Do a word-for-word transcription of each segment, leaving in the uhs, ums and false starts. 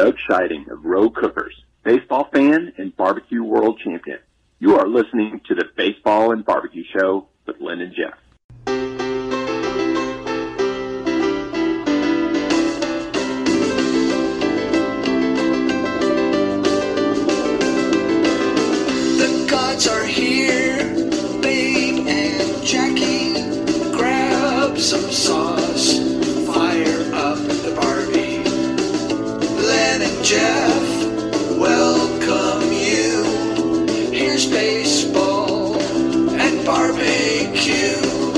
Doug Scheiding of Rogue Cookers, baseball fan and barbecue world champion. You are listening to the Baseball and Barbecue Show with Len and Jeff. The gods are here, Babe and Jackie. Grab some sauce, fire up the Barbie. Len and Jeff welcome you. Here's baseball and barbecue.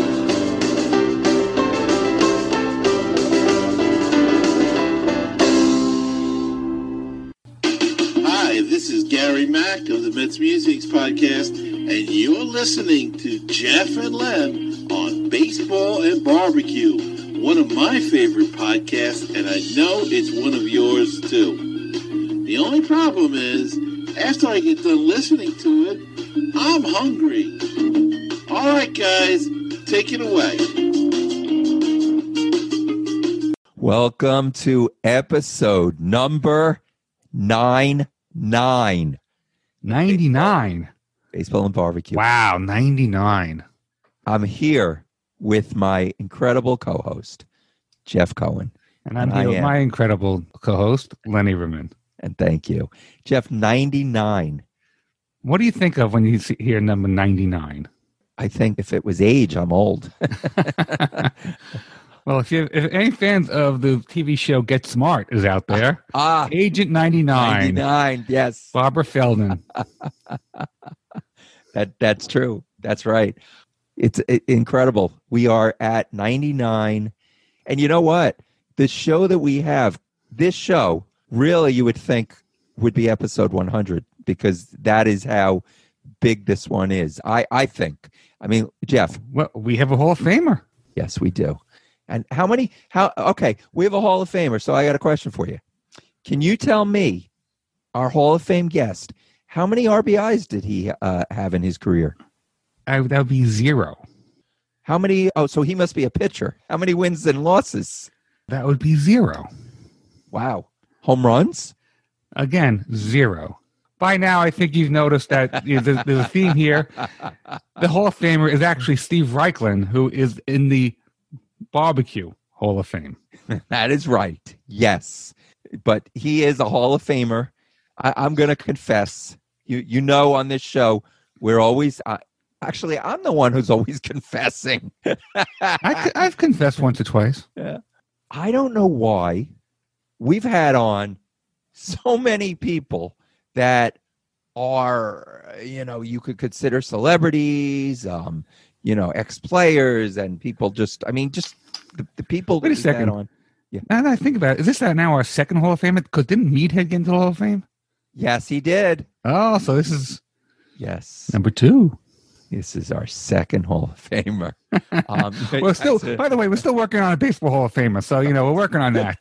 Hi, this is Gary Mack of the Mets Musics Podcast, and you're listening to Jeff and Len on Baseball and Barbecue, one of my favorite podcasts, and I know it's one of yours too. The only problem is, after I get done listening to it, I'm hungry. All right, guys, take it away. Welcome to episode number nine nine. ninety-nine. Baseball and Barbecue. Wow, ninety-nine. I'm here with my incredible co-host, Jeff Cohen. And I'm And I here with am. my incredible co-host, Lenny Rimmon. And thank you. Jeff, ninety-nine. What do you think of when you see, hear number ninety-nine? I think if it was age, I'm old. Well, if you if any fans of the T V show Get Smart is out there, ah, Agent ninety-nine, ninety-nine, yes. Barbara Feldon. That That's true. That's right. It's it, incredible. We are at ninety-nine. And you know what? The show that we have, this show, really you would think would be episode one hundred because that is how big this one is. I, I think. I mean, Jeff. Well, we have a Hall of Famer. Yes, we do. And how many, how, okay, we have a Hall of Famer, so I got a question for you. Can you tell me, our Hall of Fame guest, how many R B Is did he uh, have in his career? I, that would be zero. How many, oh, so he must be a pitcher. How many wins and losses? That would be zero. Wow. Home runs? Again, zero. By now, I think you've noticed that you know, there's, there's a theme here. The Hall of Famer is actually Steve Reichland, who is in the Barbecue Hall of Fame. That is right. Yes. But he is a Hall of Famer. I, I'm going to confess, you you know on this show, we're always, uh, actually, I'm the one who's always confessing. I, I've confessed once or twice. Yeah. I don't know why we've had on so many people that are, you know, you could consider celebrities, um, you know, ex-players and people just, I mean, just the, the people Wait a that we've had second. on. Yeah. Now that I think about it, is this now our second Hall of Fame? Because didn't Meathead get into the Hall of Fame? Yes, he did. Oh, so this is Yes. number two. This is our second Hall of Famer. Um, We're still, that's it. by the way, we're still working on a baseball Hall of Famer. So, you know, we're working on that.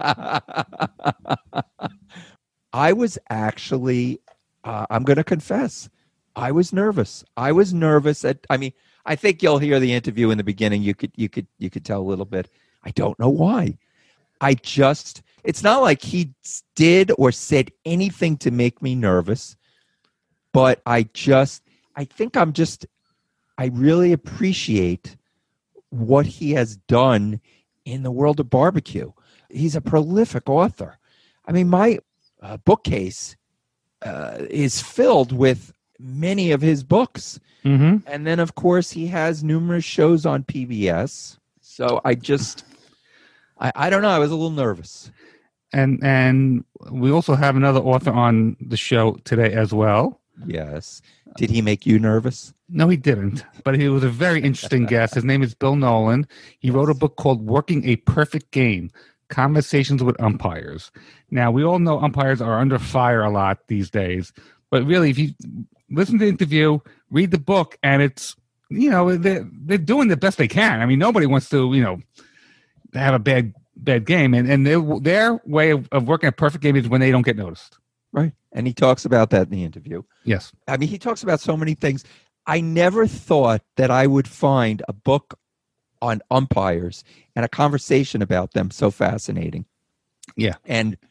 I was actually, uh, I'm going to confess, I was nervous. I was nervous at, I mean, I think you'll hear the interview in the beginning. You could, you could, you could tell a little bit. I don't know why. I just, it's not like he did or said anything to make me nervous, but I just, I think I'm just, I really appreciate what he has done in the world of barbecue. He's a prolific author. I mean, my uh, bookcase uh, is filled with many of his books. Mm-hmm. And then, of course, he has numerous shows on P B S. So I just, I, I don't know. I was a little nervous. And and we also have another author on the show today as well. Yes. Did he make you nervous? No, he didn't. But he was a very interesting guest. His name is Bill Nolan. He wrote a book called Working a Perfect Game, Conversations with Umpires. Now, we all know umpires are under fire a lot these days. But really, if you listen to the interview, read the book, and it's, you know, they're, they're doing the best they can. I mean, nobody wants to, you know, have a bad bad game. And, and they, their way of, of working a perfect game is when they don't get noticed. Right. And he talks about that in the interview. Yes. I mean, he talks about so many things. I never thought that I would find a book on umpires and a conversation about them so fascinating. Yeah. And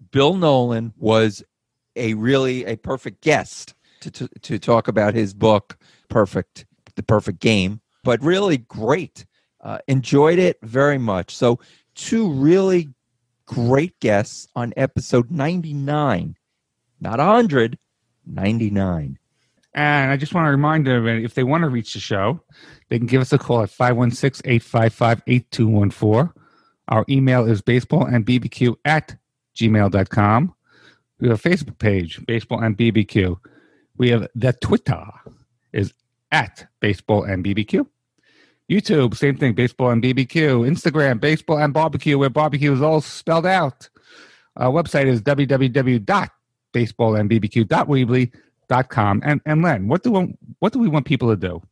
Bill Nolan was a really a perfect guest to, to, to talk about his book, Perfect, The Perfect Game, but really great. Uh, enjoyed it very much. So two really great guests on episode ninety-nine, not one hundred, ninety-nine. And I just want to remind everybody, if they want to reach the show, they can give us a call at five one six, eight five five, eight two one four. Our email is baseballandbbq at gmail dot com. We have a Facebook page, Baseball and B B Q. We have the Twitter is at Baseball and B B Q. YouTube, same thing, Baseball and B B Q. Instagram, Baseball and Barbecue, where barbecue is all spelled out. Our website is w w w dot baseball and b b q dot weebly dot com. And and Len, what do we, what do we want people to do?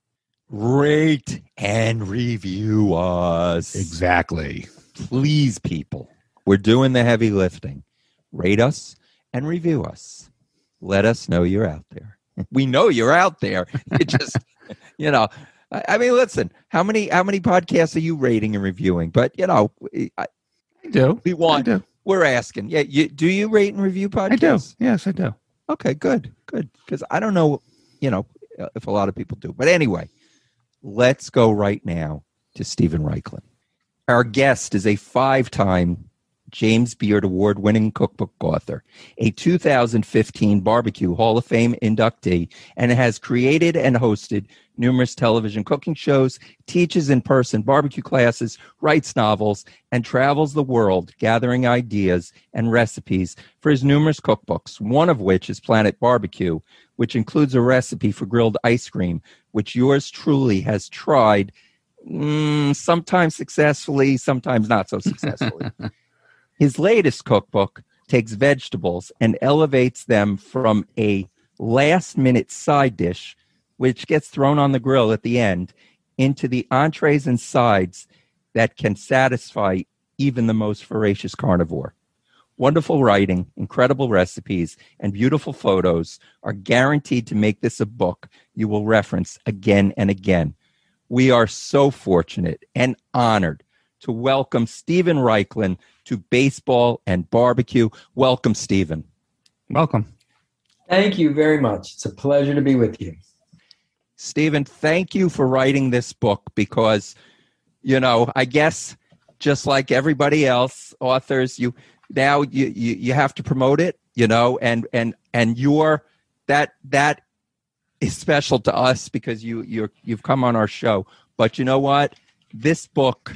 Rate and review us. Exactly. Please, people. We're doing the heavy lifting. Rate us and review us. Let us know you're out there. We know you're out there. It just, you know, I, I mean, listen, how many how many podcasts are you rating and reviewing? But, you know, I, I do. We want, I do. We're asking. Yeah, you, do you rate and review podcasts? I do. Yes, I do. Okay, good, good. Because I don't know, you know, if a lot of people do. But anyway, let's go right now to Steven Raichlen. Our guest is a five-time James Beard Award-winning cookbook author, a two thousand fifteen Barbecue Hall of Fame inductee, and has created and hosted numerous television cooking shows, teaches in-person barbecue classes, writes novels, and travels the world gathering ideas and recipes for his numerous cookbooks, one of which is Planet Barbecue, which includes a recipe for grilled ice cream, which yours truly has tried, mm, sometimes successfully, sometimes not so successfully. His latest cookbook takes vegetables and elevates them from a last-minute side dish, which gets thrown on the grill at the end, into the entrees and sides that can satisfy even the most voracious carnivore. Wonderful writing, incredible recipes, and beautiful photos are guaranteed to make this a book you will reference again and again. We are so fortunate and honored to welcome Steven Raichlen to Baseball and Barbecue. Welcome, Steven. Welcome. Thank you very much. It's a pleasure to be with you. Steven, thank you for writing this book because, you know, I guess just like everybody else, authors, you now you you, you have to promote it, you know, and and and you're that that is special to us because you you're you've come on our show. But you know what? This book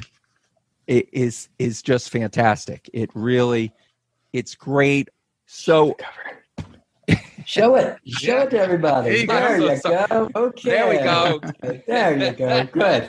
It is is just fantastic. It really, it's great. So, show it, show it to everybody. There you There go. you go. Okay, There we go. There you go. Good.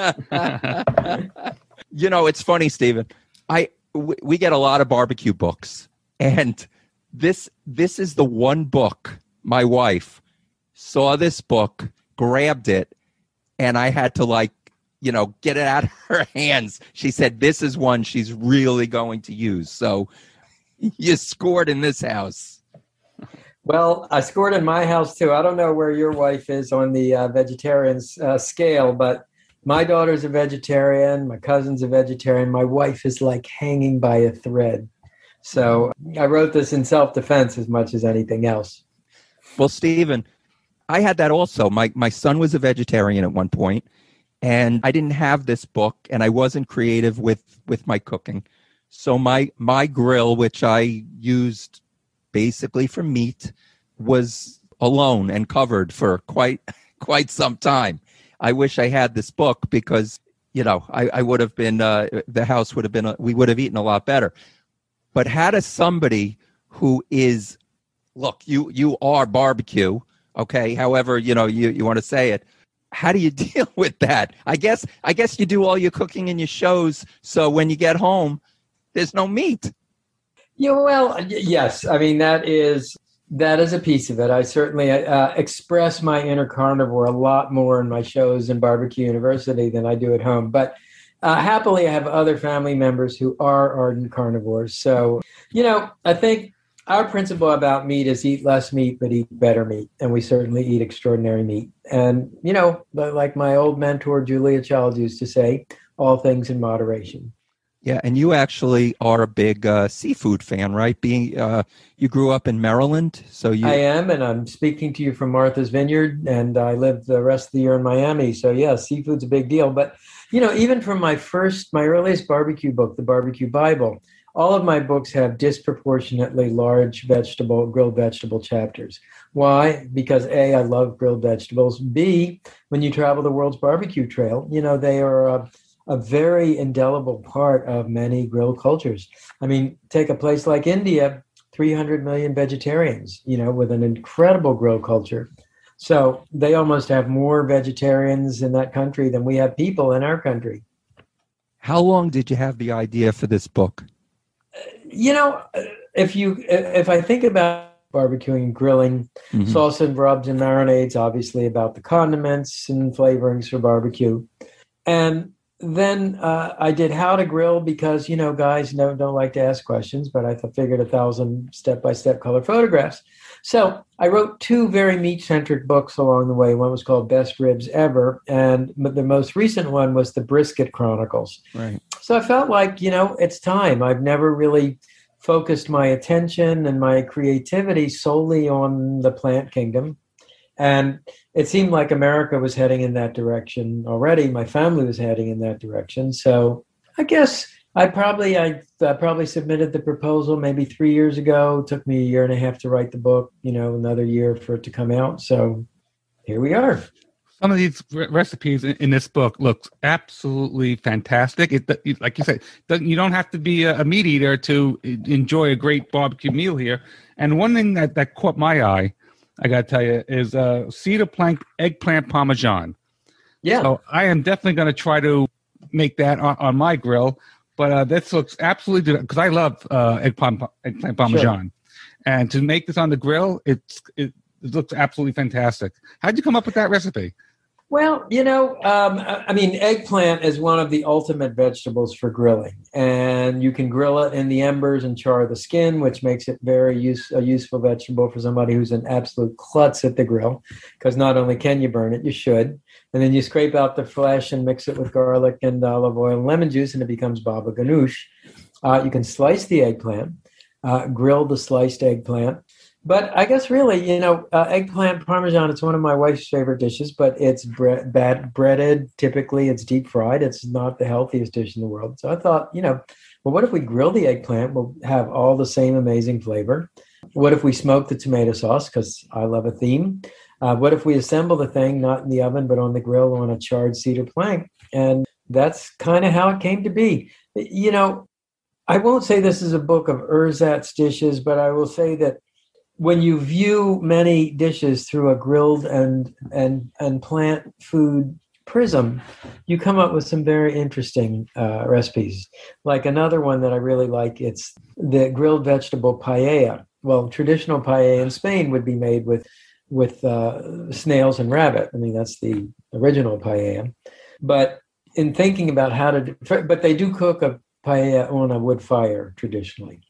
You know, it's funny, Steven. I w- we get a lot of barbecue books, and this this is the one book. My wife saw this book, grabbed it, and I had to like. you know, get it out of her hands. She said, this is one she's really going to use. So you scored in this house. Well, I scored in my house too. I don't know where your wife is on the uh, vegetarian uh, scale, but my daughter's a vegetarian. My cousin's a vegetarian. My wife is like hanging by a thread. So I wrote this in self-defense as much as anything else. Well, Steven, I had that also. My, my son was a vegetarian at one point. And I didn't have this book, and I wasn't creative with, with my cooking. So my my grill, which I used basically for meat, was alone and covered for quite quite some time. I wish I had this book because, you know, I, I would have been, uh, the house would have been, we would have eaten a lot better. But how does somebody who is, look, you you are barbecue, okay, however, you know, you, you want to say it, how do you deal with that? I guess I guess you do all your cooking in your shows, so when you get home, there's no meat. Yeah, well, yes. I mean, that is that is a piece of it. I certainly uh, express my inner carnivore a lot more in my shows in Barbecue University than I do at home. But uh, happily, I have other family members who are ardent carnivores. So, you know, I think our principle about meat is eat less meat, but eat better meat. And we certainly eat extraordinary meat. And, you know, like my old mentor, Julia Child, used to say, all things in moderation. Yeah, and you actually are a big uh, seafood fan, right? Being uh, you grew up in Maryland, so you. I am, and I'm speaking to you from Martha's Vineyard, and I lived the rest of the year in Miami. So yeah, seafood's a big deal. But you know, even from my first, my earliest barbecue book, The Barbecue Bible, all of my books have disproportionately large vegetable, grilled vegetable chapters. Why? Because A, I love grilled vegetables. B, when you travel the world's barbecue trail, you know, they are a, a very indelible part of many grill cultures. I mean, take a place like India, three hundred million vegetarians, you know, with an incredible grill culture. So they almost have more vegetarians in that country than we have people in our country. How long did you have the idea for this book? You know, if you if I think about barbecuing and grilling, mm-hmm. salsa and rubs and marinades, obviously about the condiments and flavorings for barbecue. And then uh, I did How to Grill because, you know, guys no, don't like to ask questions, but I figured a thousand step-by-step color photographs. So I wrote two very meat-centric books along the way. One was called Best Ribs Ever, and the most recent one was The Brisket Chronicles. Right. So I felt like, you know, it's time. I've never really focused my attention and my creativity solely on the plant kingdom. And it seemed like America was heading in that direction already. My family was heading in that direction. So I guess I probably I uh, probably submitted the proposal maybe three years ago. It took me a year and a half to write the book, you know, another year for it to come out. So here we are. Some of these re- recipes in, in this book looks absolutely fantastic. It, it, like you said, you don't have to be a, a meat eater to enjoy a great barbecue meal here. And one thing that, that caught my eye, I got to tell you, is uh, cedar plank eggplant parmesan. Yeah. So I am definitely going to try to make that on, on my grill. But uh, this looks absolutely good because I love uh, eggplant, eggplant parmesan. Sure. And to make this on the grill, it's it, it looks absolutely fantastic. How'd you come up with that recipe? Well, you know, um, I mean, eggplant is one of the ultimate vegetables for grilling. And you can grill it in the embers and char the skin, which makes it very use, a useful vegetable for somebody who's an absolute klutz at the grill. Because not only can you burn it, you should. And then you scrape out the flesh and mix it with garlic and olive oil and lemon juice, and it becomes baba ganoush. Uh, you can slice the eggplant, uh, grill the sliced eggplant. But I guess really, you know, uh, eggplant parmesan, it's one of my wife's favorite dishes, but it's bre- bad breaded. Typically, it's deep fried. It's not the healthiest dish in the world. So I thought, you know, well, what if we grill the eggplant? We'll have all the same amazing flavor. What if we smoke the tomato sauce? Because I love a theme. Uh, what if we assemble the thing, not in the oven, but on the grill on a charred cedar plank? And that's kind of how it came to be. You know, I won't say this is a book of ersatz dishes, but I will say that when you view many dishes through a grilled and and and plant food prism, you come up with some very interesting uh, recipes. Like another one that I really like, it's the grilled vegetable paella. Well, traditional paella in Spain would be made with with uh, snails and rabbit. I mean, that's the original paella. But in thinking about how to, but they do cook a paella on a wood fire traditionally.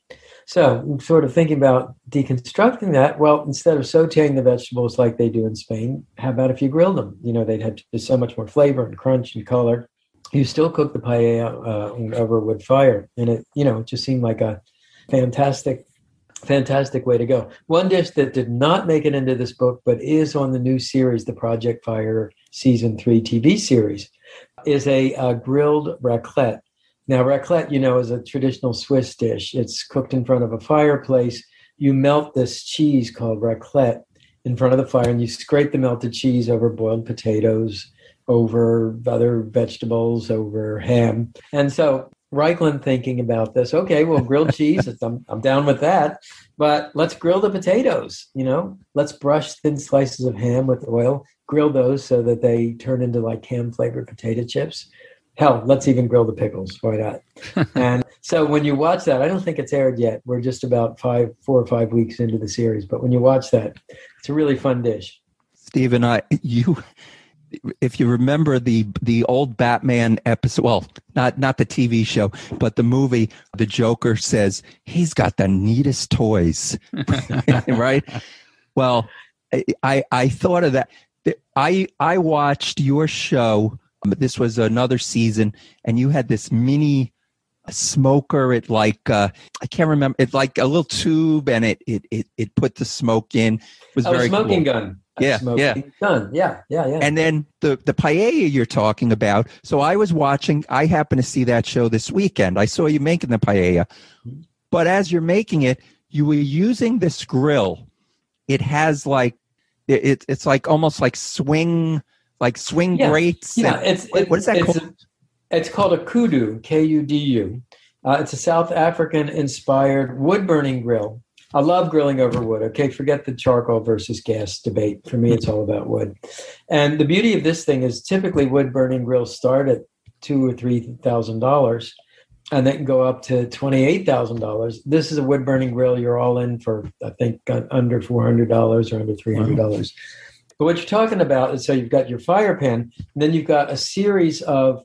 So sort of thinking about deconstructing that, well, instead of sauteing the vegetables like they do in Spain, how about if you grilled them? You know, they'd have just so much more flavor and crunch and color. You still cook the paella uh, over a wood fire. And it, you know, it just seemed like a fantastic, fantastic way to go. One dish that did not make it into this book, but is on the new series, the Project Fire Season three T V series, is a, a grilled raclette. Now, raclette, you know, is a traditional Swiss dish. It's cooked in front of a fireplace. You melt this cheese called raclette in front of the fire, and you scrape the melted cheese over boiled potatoes, over other vegetables, over ham. And so Reichland thinking about this, okay, well, grilled cheese, I'm, I'm down with that, but let's grill the potatoes, you know, let's brush thin slices of ham with oil, grill those so that they turn into like ham-flavored potato chips. Hell, let's even grill the pickles. Why not? And so when you watch that, I don't think it's aired yet. We're just about five, four or five weeks into the series. But when you watch that, it's a really fun dish. Stephen, I you, if you remember the the old Batman episode, well, not not the T V show, but the movie, the Joker says he's got the neatest toys, right? Well, I I thought of that. I I watched your show. This was another season, and you had this mini a smoker. It like uh, I can't remember. It like a little tube, and it it it, it put the smoke in. It was Oh, very a smoking cool. gun. A Yeah, smoking yeah. gun. Yeah, yeah, yeah. And then the the paella you're talking about. So I was watching. I happened to see that show this weekend. I saw you making the paella, but as you're making it, you were using this grill. It has like it, it it's like almost like swing like swing Yeah, grates. yeah, and- it's what, what is that it's, called? It's called a kudu, K U D U. Uh, it's a South African inspired wood burning grill. I love grilling over wood. Okay, forget the charcoal versus gas debate. For me, it's all about wood. And the beauty of this thing is typically wood burning grills start at two or three thousand dollars, and they can go up to twenty eight thousand dollars. This is a wood burning grill. You're all in for I think under four hundred dollars or under three hundred dollars. Wow. But what you're talking about is so you've got your fire pan, and then you've got a series of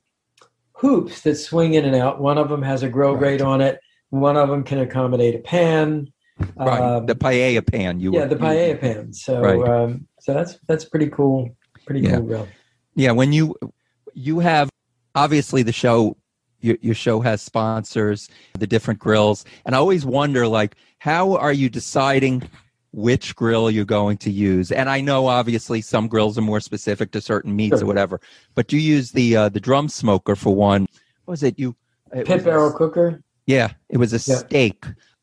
hoops that swing in and out. One of them has a grill Right. grate on it. One of them can accommodate a pan. Right, Um, the paella pan. You yeah, were, the paella pan. So, Right. um, so that's that's pretty cool. Pretty Yeah. cool grill. Yeah, when you you have obviously the show, your, your show has sponsors, the different grills, and I always wonder like how are you deciding which grill you're going to use? And I know obviously some grills are more specific to certain meats Sure. or whatever, but you use the uh, the drum smoker for one. What was it? You it Pit was a- barrel cooker. Yeah, it was a Yeah. steak,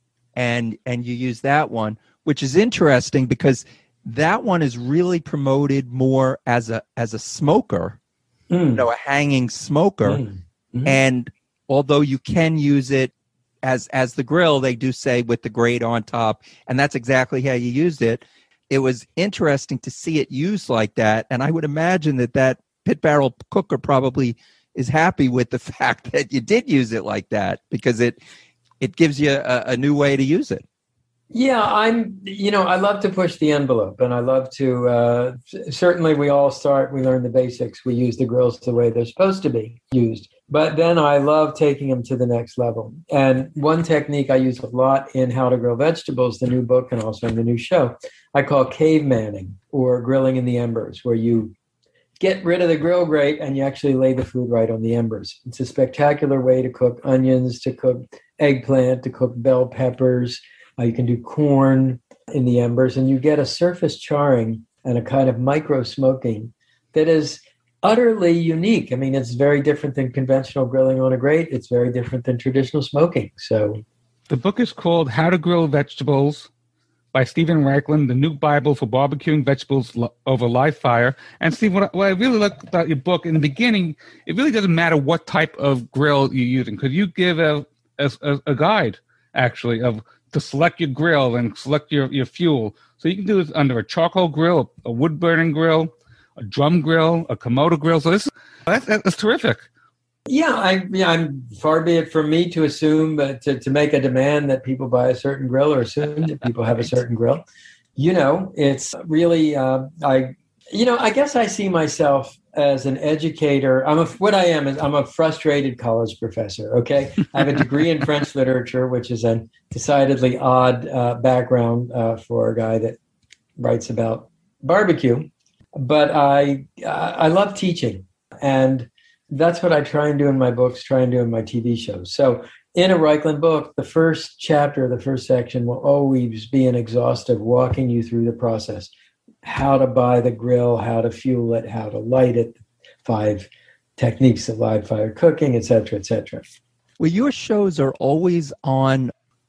and and you use that one, which is interesting because that one is really promoted more as a as a smoker, you Mm. know, a hanging smoker. Mm. Mhm. And although you can use it as as the grill, they do say with the grate on top, and that's exactly how you used it. It was interesting to see it used like that, and I would imagine that that pit barrel cooker probably is happy with the fact that you did use it like that because it it gives you a, a new way to use it. Yeah, I'm, you know, I love to push the envelope and I love to, uh, certainly we all start, we learn the basics. We use the grills the way they're supposed to be used. But then I love taking them to the next level. And one technique I use a lot in How to Grill Vegetables, the new book and also in the new show, I call cavemanning or grilling in the embers, where you get rid of the grill grate and you actually lay the food right on the embers. It's a spectacular way to cook onions, to cook eggplant, to cook bell peppers. Uh, you can do corn in the embers, and you get a surface charring and a kind of micro smoking that is utterly unique. I mean, it's very different than conventional grilling on a grate. It's very different than traditional smoking. So The book is called How to Grill Vegetables by Stephen Raichlen, the new Bible for barbecuing vegetables lo- over live fire. And Steve, what I, what I really like about your book, in the beginning, it really doesn't matter what type of grill you're using. Could you give a, a, a guide, actually, of to select your grill and select your, your fuel? So you can do this under a charcoal grill, a wood-burning grill, a drum grill, a Komodo grill. So this that's, that's terrific. yeah, I, yeah, I'm far be it from me to assume, but to, to make a demand that people buy a certain grill or assume that people have a certain grill. You know, it's really, uh, I, you know, I guess I see myself as an educator. I'm a, what I am is I'm a frustrated college professor. Okay. I have a degree in French literature, which is a decidedly odd uh, background uh, for a guy that writes about barbecue. But I, I love teaching, and that's what I try and do in my books, try and do in my T V shows. So in a Raichlen book, the first chapter, the first section will always be an exhaustive walking you through the process. How to buy the grill, how to fuel it, how to light it, five techniques of live fire cooking, et cetera, et cetera. Well, your shows are always on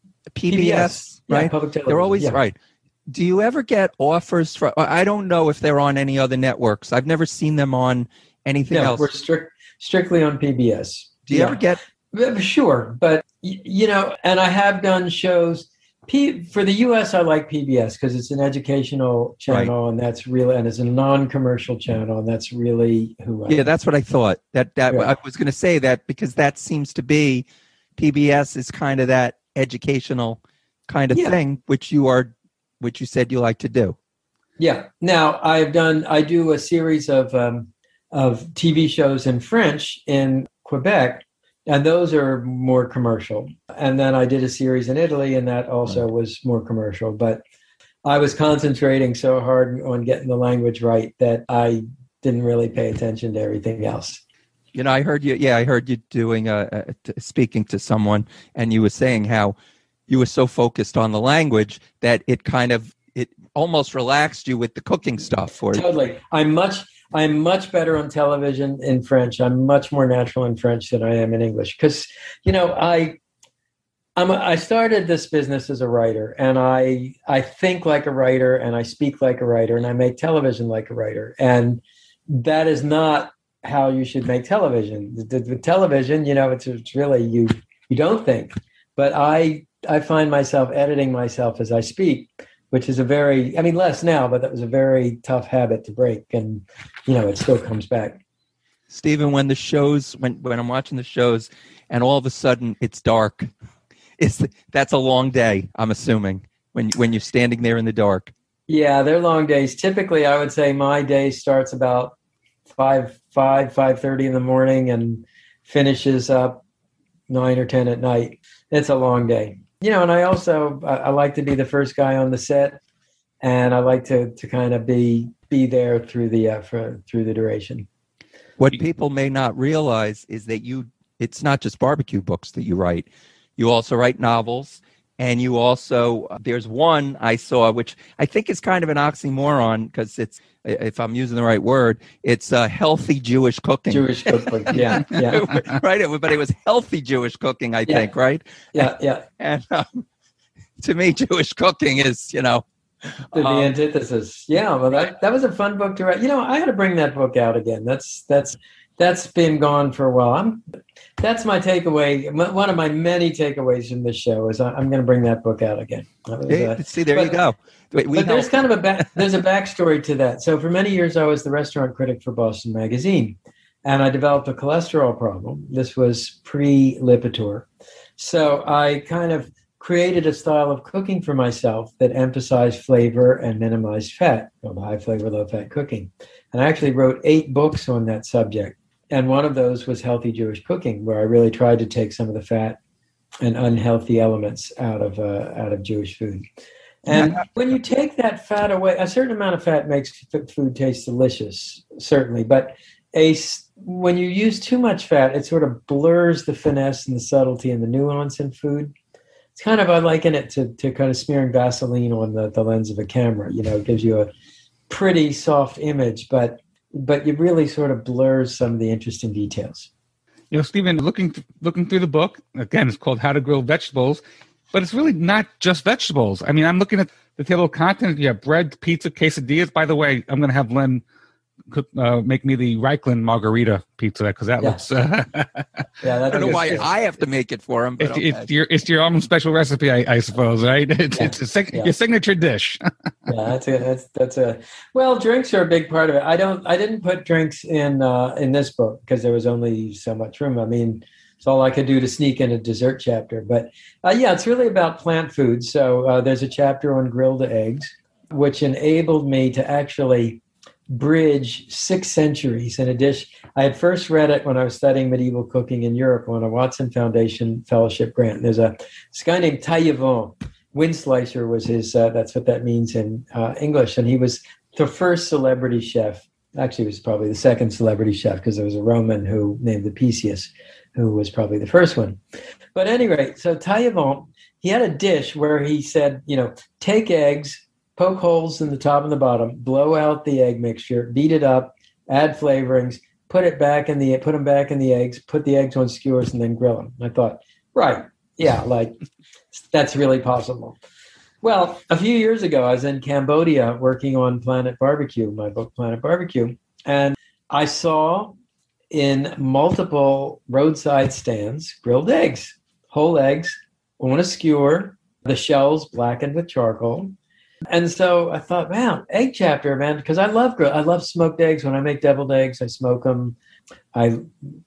P B S, Yeah, right? public television. They're always yeah. right. Do you ever get offers from? I don't know if they're on any other networks. I've never seen them on anything No, else. we're strict, strictly on P B S. Do you Yeah. ever get? Uh, Sure, but y- you know, and I have done shows. P, for the U S, I like P B S because it's an educational channel, and that's really, and it's a non-commercial channel, and that's really who I Yeah, am. that's what I thought. That that Yeah. I was going to say that because that seems to be P B S is kind of that educational kind of Yeah. thing, which you are, which you said you like to do. Yeah. Now I've done. I do a series of um, of T V shows in French in Quebec, and those are more commercial. And then I did a series in Italy, and that also was more commercial. But I was concentrating so hard on getting the language right that I didn't really pay attention to everything else. You know, I heard you. Yeah, I heard you doing a, a t- speaking to someone, and you were saying how you were so focused on the language that it kind of it almost relaxed you with the cooking stuff. Or Totally, I'm much I'm much better on television in French. I'm much more natural in French than I am in English because, you know, I. I'm a, I started this business as a writer, and I I think like a writer, and I speak like a writer, and I make television like a writer, and that is not how you should make television. The, the television, you know, it's, it's really you you don't think, but I I find myself editing myself as I speak, which is a very I mean less now, but that was a very tough habit to break, and you know it still comes back. Stephen, when the shows when when I'm watching the shows, and all of a sudden it's dark. It's, that's a long day, I'm assuming, when when you're standing there in the dark. Yeah, they're long days. Typically, I would say my day starts about five, five, five thirty in the morning and finishes up nine or ten at night. It's a long day, you know. And I also I, I like to be the first guy on the set, and I like to to kind of be be there through the uh, for, through the duration. What people may not realize is that you it's not just barbecue books that you write. You also write novels, and you also, there's one I saw, which I think is kind of an oxymoron because it's, if I'm using the right word, it's uh, healthy Jewish cooking. Jewish cooking, yeah, yeah. Right, but it was healthy Jewish cooking, I yeah. think, right? Yeah, yeah. And um, to me, Jewish cooking is, you know. The, um, the antithesis. Yeah, well, that, that was a fun book to write. You know, I had to bring that book out again. That's, that's, that's been gone for a while. I'm, that's my takeaway. One of my many takeaways from this show is I'm going to bring that book out again. Was, uh, See, there but, you go. We but there's kind of a back, there's a backstory to that. So for many years, I was the restaurant critic for Boston Magazine, and I developed a cholesterol problem. This was pre-Lipitor. So I kind of created a style of cooking for myself that emphasized flavor and minimized fat, high flavor, low fat cooking. And I actually wrote eight books on that subject. And one of those was Healthy Jewish Cooking, where I really tried to take some of the fat and unhealthy elements out of uh, out of Jewish food. And when you take that fat away, a certain amount of fat makes food taste delicious, certainly. But a, when you use too much fat, it sort of blurs the finesse and the subtlety and the nuance in food. It's kind of, I liken it to, to kind of smearing Vaseline on the, the lens of a camera. You know, it gives you a pretty soft image, but but it really sort of blurs some of the interesting details. You know, Stephen, looking looking through the book, again, it's called How to Grill Vegetables, but it's really not just vegetables. I mean, I'm looking at the table of contents. You have bread, pizza, quesadillas. By the way, I'm going to have Len cook, uh, make me the Reichland margarita pizza because that yeah. looks. Uh, yeah, I don't know why I have to make it for him. But it's, okay. it's your it's your own special recipe, I, I suppose, right? It's, yeah. it's a sig- yeah. your signature dish. yeah, that's a that's that's a well. Drinks are a big part of it. I don't. I didn't put drinks in uh, in this book because there was only so much room. I mean, it's all I could do to sneak in a dessert chapter. But uh, yeah, it's really about plant foods. So uh, there's a chapter on grilled eggs, which enabled me to actually bridge six centuries in a dish. I had first read it when I was studying medieval cooking in Europe on a Watson Foundation fellowship grant. There's a this guy named Taillevent. Windslicer was his, uh, that's what that means in uh, English. And he was the first celebrity chef. Actually, he was probably the second celebrity chef because there was a Roman who named Apicius, who was probably the first one. But at any rate, so Taillevent, he had a dish where he said, you know, take eggs, poke holes in the top and the bottom, blow out the egg mixture, beat it up, add flavorings, put it back in the, put them back in the eggs, put the eggs on skewers, and then grill them. I thought, right, yeah, like that's really possible. Well, a few years ago, I was in Cambodia working on Planet Barbecue, my book Planet Barbecue, and I saw in multiple roadside stands grilled eggs, whole eggs on a skewer, the shells blackened with charcoal. And so I thought, wow, egg chapter, man, because I love grill. I love smoked eggs. When I make deviled eggs, I smoke them. I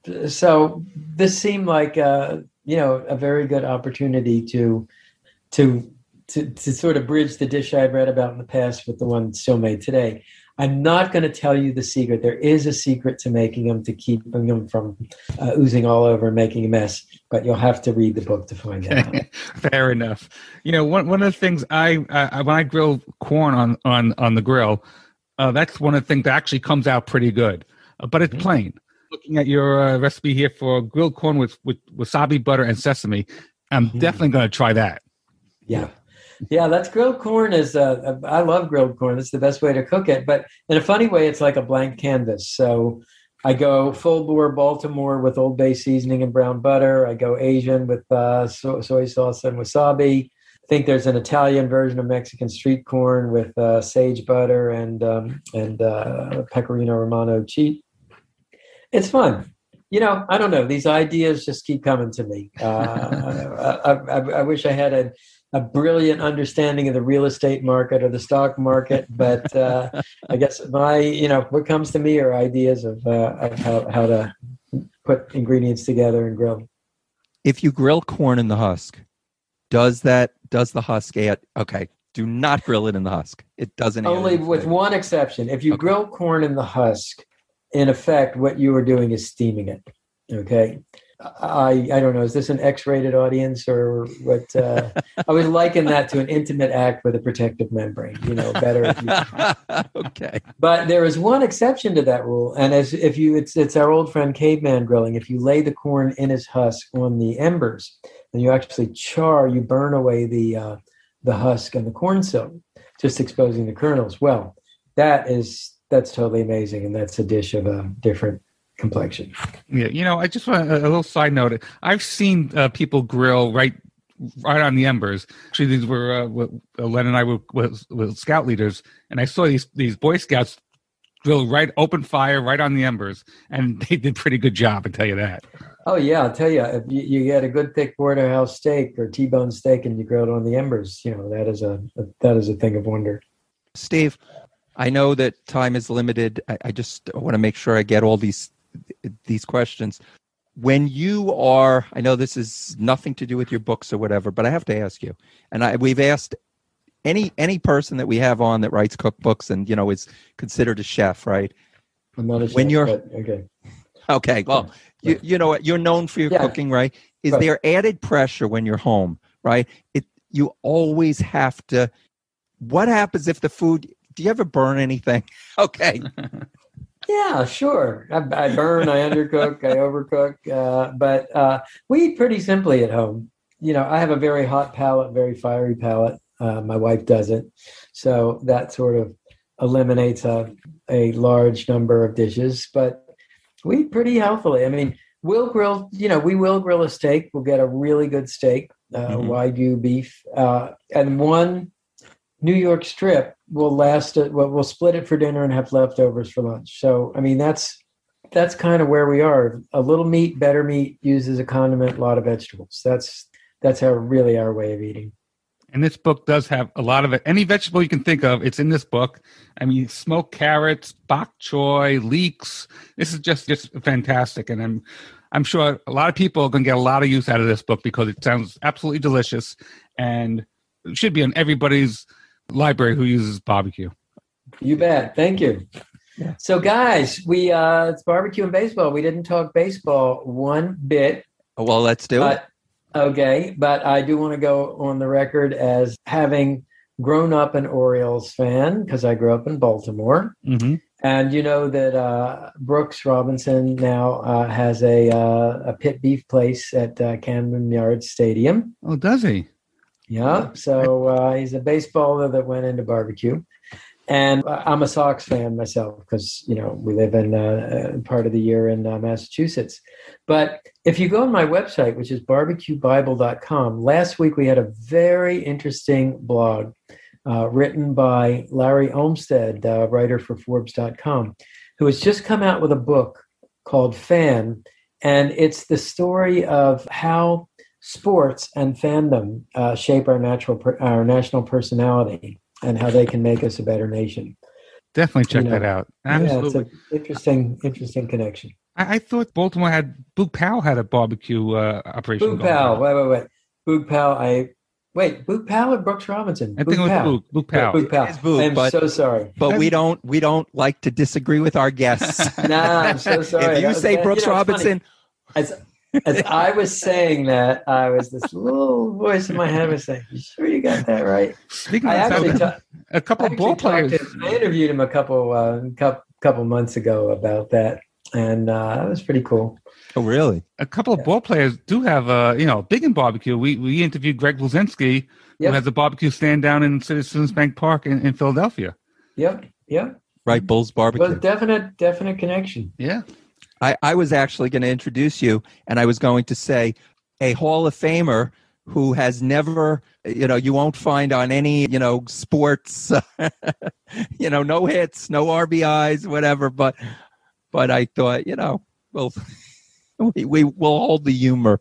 so this seemed like uh, you know a very good opportunity to to to to sort of bridge the dish I've read about in the past with the one still made today. I'm not going to tell you the secret. There is a secret to making them, to keeping them from uh, oozing all over and making a mess. But you'll have to read the book to find out. Fair enough. You know, one one of the things I, I when I grill corn on on on the grill, uh, that's one of the things that actually comes out pretty good. Uh, but it's plain. looking at your uh, recipe here for grilled corn with, with wasabi, butter, and sesame. I'm Mm. definitely going to try that. Yeah. Yeah, that's grilled corn is, uh, I love grilled corn. It's the best way to cook it. But in a funny way, it's like a blank canvas. So I go full bore Baltimore with Old Bay seasoning and brown butter. I go Asian with uh, so- soy sauce and wasabi. I think there's an Italian version of Mexican street corn with uh, sage butter and um, and uh, pecorino romano cheese. It's fun. You know, I don't know. These ideas just keep coming to me. Uh, I, I, I wish I had a, a brilliant understanding of the real estate market or the stock market, but uh, I guess my, you know, what comes to me are ideas of, uh, of how, how to put ingredients together and grill. If you grill corn in the husk, does that does the husk add? Okay, do not grill it in the husk. It doesn't. add Only any with flavor. one exception. If you Okay. grill corn in the husk, in effect, what you are doing is steaming it. Okay. I I don't know. Is this an X-rated audience or what? Uh, I would liken that to an intimate act with a protective membrane. You know, better. If you, Okay. but there is one exception to that rule, and as if you, it's it's our old friend caveman grilling. If you lay the corn in its husk on the embers, and you actually char, you burn away the uh, the husk and the corn silk, just exposing the kernels. Well, that is that's totally amazing, and that's a dish of a different complexion. Yeah, you know, I just want a, a little side note. I've seen uh, people grill right, right on the embers. Actually, these were uh, what, uh, Len and I were, was, was scout leaders, and I saw these these Boy Scouts grill right, open fire, right on the embers, and they did a pretty good job. I tell you that. Oh yeah, I'll tell you, if you, you get a good thick porterhouse steak or T-bone steak, and you grill it on the embers, you know that is a, a that is a thing of wonder. Steve, I know that time is limited. I, I just want to make sure I get all these these questions. When you are, I know this is nothing to do with your books or whatever, but I have to ask you. And I, we've asked any any person that we have on that writes cookbooks and you know is considered a chef, right? I'm not a When chef, you're- but okay. Okay, well, you you know what, you're known for your Yeah. cooking, right? Is Right. there added pressure when you're home, right? It you always have to. What happens if the food? Do you ever burn anything? Okay. Yeah, sure. I, I burn, I undercook, I overcook, uh, but uh, we eat pretty simply at home. You know, I have a very hot palate, very fiery palate. Uh, my wife doesn't, so that sort of eliminates a a large number of dishes. But we eat pretty healthily. I mean, we'll grill. You know, we will grill a steak. We'll get a really good steak, uh, Mhm. Wagyu beef, uh, and one New York strip will last. Uh, well, we'll split it for dinner and have leftovers for lunch. So, I mean, that's that's kind of where we are. A little meat, better meat, used as a condiment, a lot of vegetables. That's that's our really our way of eating. And this book does have a lot of it. Any vegetable you can think of, it's in this book. I mean, smoked carrots, bok choy, leeks. This is just just fantastic, and I'm I'm sure a lot of people are going to get a lot of use out of this book because it sounds absolutely delicious, and it should be on everybody's library who uses barbecue. You bet. Thank you. Yeah. So, guys, we uh, it's barbecue and baseball. We didn't talk baseball one bit. Well, let's do it. But, okay, but I do want to go on the record as having grown up an Orioles fan because I grew up in Baltimore. Mm-hmm. And you know that uh, Brooks Robinson now uh, has a uh, a pit beef place at uh, Camden Yards Stadium. Oh, does he? Yeah, so uh, he's a baseballer that went into barbecue. And I'm a Sox fan myself because, you know, we live in uh, part of the year in uh, Massachusetts. But if you go on my website, which is barbecue bible dot com, last week we had a very interesting blog uh, written by Larry Olmsted, uh, writer for Forbes dot com, who has just come out with a book called Fan. And it's the story of how sports and fandom uh, shape our natural, per- our national personality and how they can make us a better nation. Definitely check You know, that out. Yeah, Absolutely. it's an interesting, interesting connection. I, I thought Baltimore had Boog Powell had a barbecue uh, operation. Boog going Powell, on. wait, wait, wait. Boog Powell, I wait. Boog Powell or Brooks Robinson? I think it was Powell. Boog. Boog Powell. Boog Powell. It is Boog, I'm but- so sorry. But we don't we don't like to disagree with our guests. Nah, I'm so sorry. If That you was- say you Brooks know, it's funny. Robinson, As, as I was saying that, I was this little voice in my head was saying, "You sure you got that right?" Speaking I of actually, that, ta- a couple I of actually ball talked players. to him. I interviewed him a couple uh, couple, couple months ago about that, and uh, that was pretty cool. Oh, really? A couple of ball players do have, uh, you know, big in barbecue. We we interviewed Greg Blazinski, Yep. who has a barbecue stand down in Citizens Bank Park in, in Philadelphia. Yep, yep. Right, Bull's Well, Barbecue. definite, definite connection. Yeah. I, I was actually going to introduce you, and I was going to say a Hall of Famer who has never, you know, you won't find on any, you know, sports, you know, no hits, no R B Is, whatever. But, but I thought, you know, we'll we, we will hold the humor,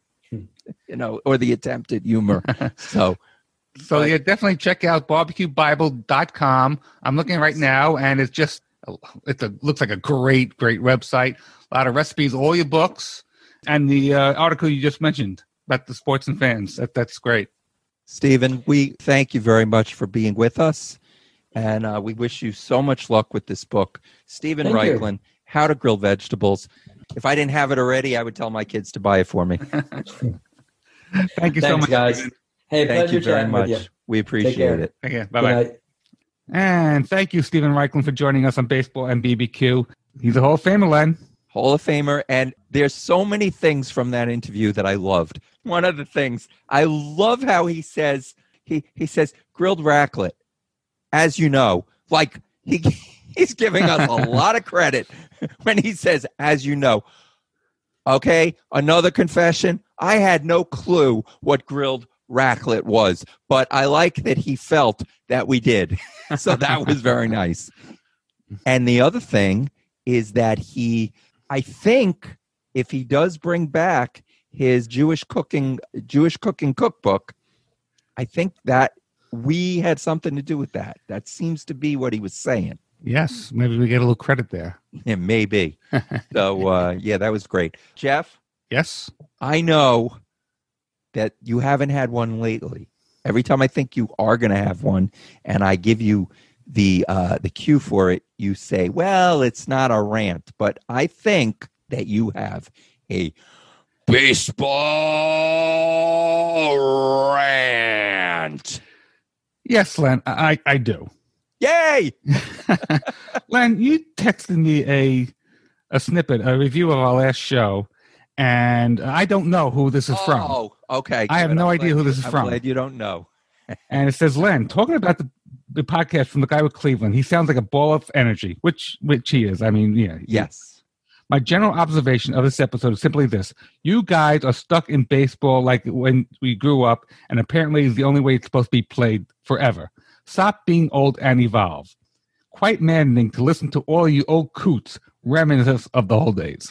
you know, or the attempted humor. So, So But- yeah, definitely check out barbecue bible dot com. I'm looking right now, and it's just it looks like a great, great website. A lot of recipes, all your books, and the uh, article you just mentioned about the sports and fans. That that's great. Stephen, we thank you very much for being with us, and uh, we wish you so much luck with this book, Stephen Thank you. Reichlin, How to Grill Vegetables. If I didn't have it already, I would tell my kids to buy it for me. Thank you so Thanks, much, guys. Stephen. Hey, Thank pleasure you very chatting with much. you. We appreciate care. it. Okay, Good bye bye. night. And thank you, Stephen Reichlin, for joining us on Baseball and B B Q. He's a Hall of Famer, Len. Hall of Famer, and there's so many things from that interview that I loved. One of the things I love how he says he he says grilled raclette, as you know, like he he's giving us a lot of credit when he says, as you know. Okay, another confession. I had no clue what grilled raclette was, but I like that he felt that we did. So that was very nice. And the other thing is that he, I think, if he does bring back his Jewish cooking Jewish cooking cookbook, I think that we had something to do with that. That seems to be what he was saying. Yes, maybe we get a little credit there. It may be. So uh, yeah, that was great, Jeff. Yes. I know that you haven't had one lately. Every time I think you are going to have one, and I give you the uh, the cue for it, you say, "Well, it's not a rant," but I think that you have a baseball rant. Yes, Len, I, I do. Yay! Len, you texted me a a snippet, a review of our last show, and I don't know who this is from. Oh, okay. I have good. no I'm idea glad who you- this is I'm from. glad you don't know. And it says, Len, talking about the, the podcast from the guy with Cleveland, he sounds like a ball of energy, which which he is. I mean, yeah. Yes. My general observation of this episode is simply this. You guys are stuck in baseball like when we grew up, and apparently is the only way it's supposed to be played forever. Stop being old and evolve. Quite maddening to listen to all you old coots reminisce of the old days.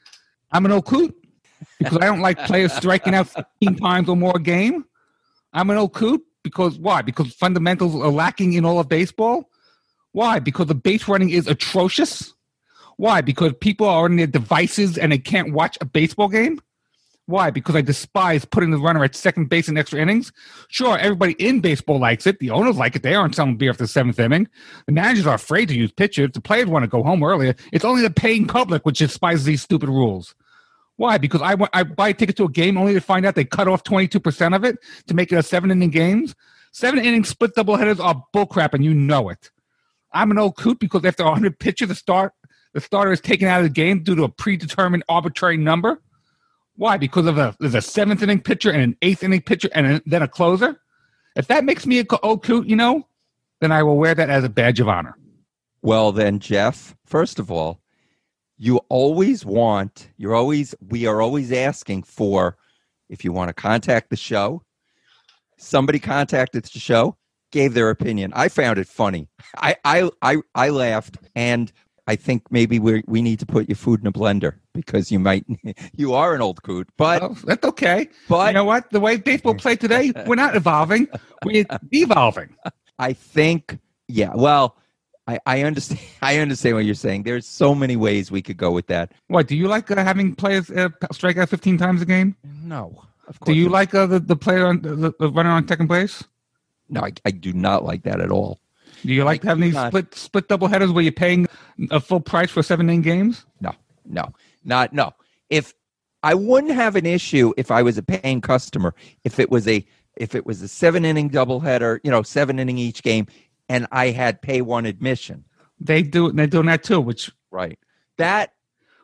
I'm an old coot because I don't like players striking out fifteen times or more a game. I'm an old coot because why? Because fundamentals are lacking in all of baseball? Why? Because the base running is atrocious? Why? Because people are on their devices and they can't watch a baseball game? Why? Because I despise putting the runner at second base in extra innings? Sure, everybody in baseball likes it. The owners like it. They aren't selling beer after the seventh inning. The managers are afraid to use pitchers. The players want to go home earlier. It's only the paying public which despises these stupid rules. Why? Because I, I buy a ticket to a game only to find out they cut off twenty-two percent of it to make it a seven-inning games? Seven-inning split doubleheaders are bullcrap, and you know it. I'm an old coot because after one hundred pitches, the start the starter is taken out of the game due to a predetermined arbitrary number. Why? Because of a there's a seventh inning pitcher and an eighth inning pitcher and a, then a closer. If that makes me an old coot, you know, then I will wear that as a badge of honor. Well, then, Jeff, first of all, you always want, you're always, we are always asking for, if you want to contact the show, somebody contacted the show, gave their opinion. I found it funny. I, I, I, I laughed, and I think maybe we we need to put your food in a blender because you might, you are an old coot, but, Oh, that's okay. but You know what? The way baseball played today, we're not evolving. We're devolving. I think, yeah, well, I, I understand. I understand what you're saying. There's so many ways we could go with that. What, do you like uh, having players uh, strike out fifteen times a game? No, of course. Do you not. like uh, the, the player on the, the runner on second base? No, I, I do not like that at all. Do you like I having do these not. split split double headers where you're paying a full price for seven inning games? No, no, not no. If I wouldn't have an issue if I was a paying customer, if it was a if it was a seven inning doubleheader, you know, seven inning each game, and I had pay one admission. They do. They're doing that too. Which Right. That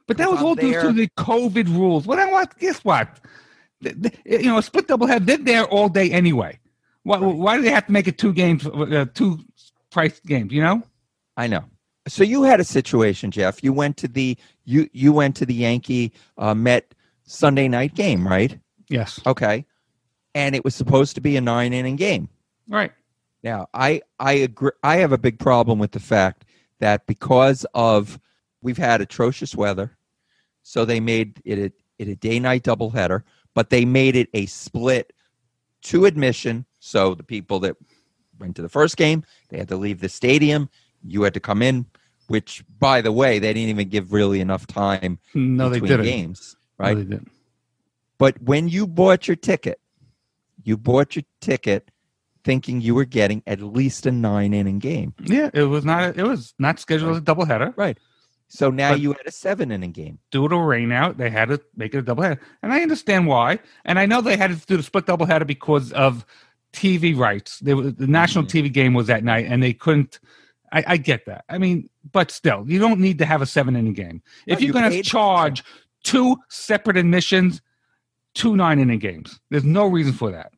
But that was I'm all due there. to the COVID rules. Well, then what? Guess what? The- the- you know, a split doubleheader, they're there all day anyway. Why, Right. why do they have to make it two games, uh, two price games, you know? I know. So you had a situation, Jeff. You went to the you you went to the Yankee uh, Met Sunday night game, right? Yes. Okay, and it was supposed to be a nine inning game. Right. Now, I I agree. I have a big problem with the fact that because of we've had atrocious weather, so they made it a, it a day night doubleheader, but they made it a split two admission. So the people that went to the first game, they had to leave the stadium. You had to come in, which, by the way, they didn't even give really enough time No, they between didn't. games, right? No, they didn't. But when you bought your ticket, you bought your ticket thinking you were getting at least a nine inning game. Yeah, it was not. It was not scheduled as a doubleheader. Right. So now But- you had a seven inning game. Due to rain out, they had to make it a doubleheader, and I understand why. And I know they had to do the split doubleheader because of T V rights. They were, the national Mhm. T V game was that night, and they couldn't. I, I get that. I mean, but still, you don't need to have a seven inning game if No, you're you going to paid- charge two separate admissions, two nine inning games. There's no reason for that.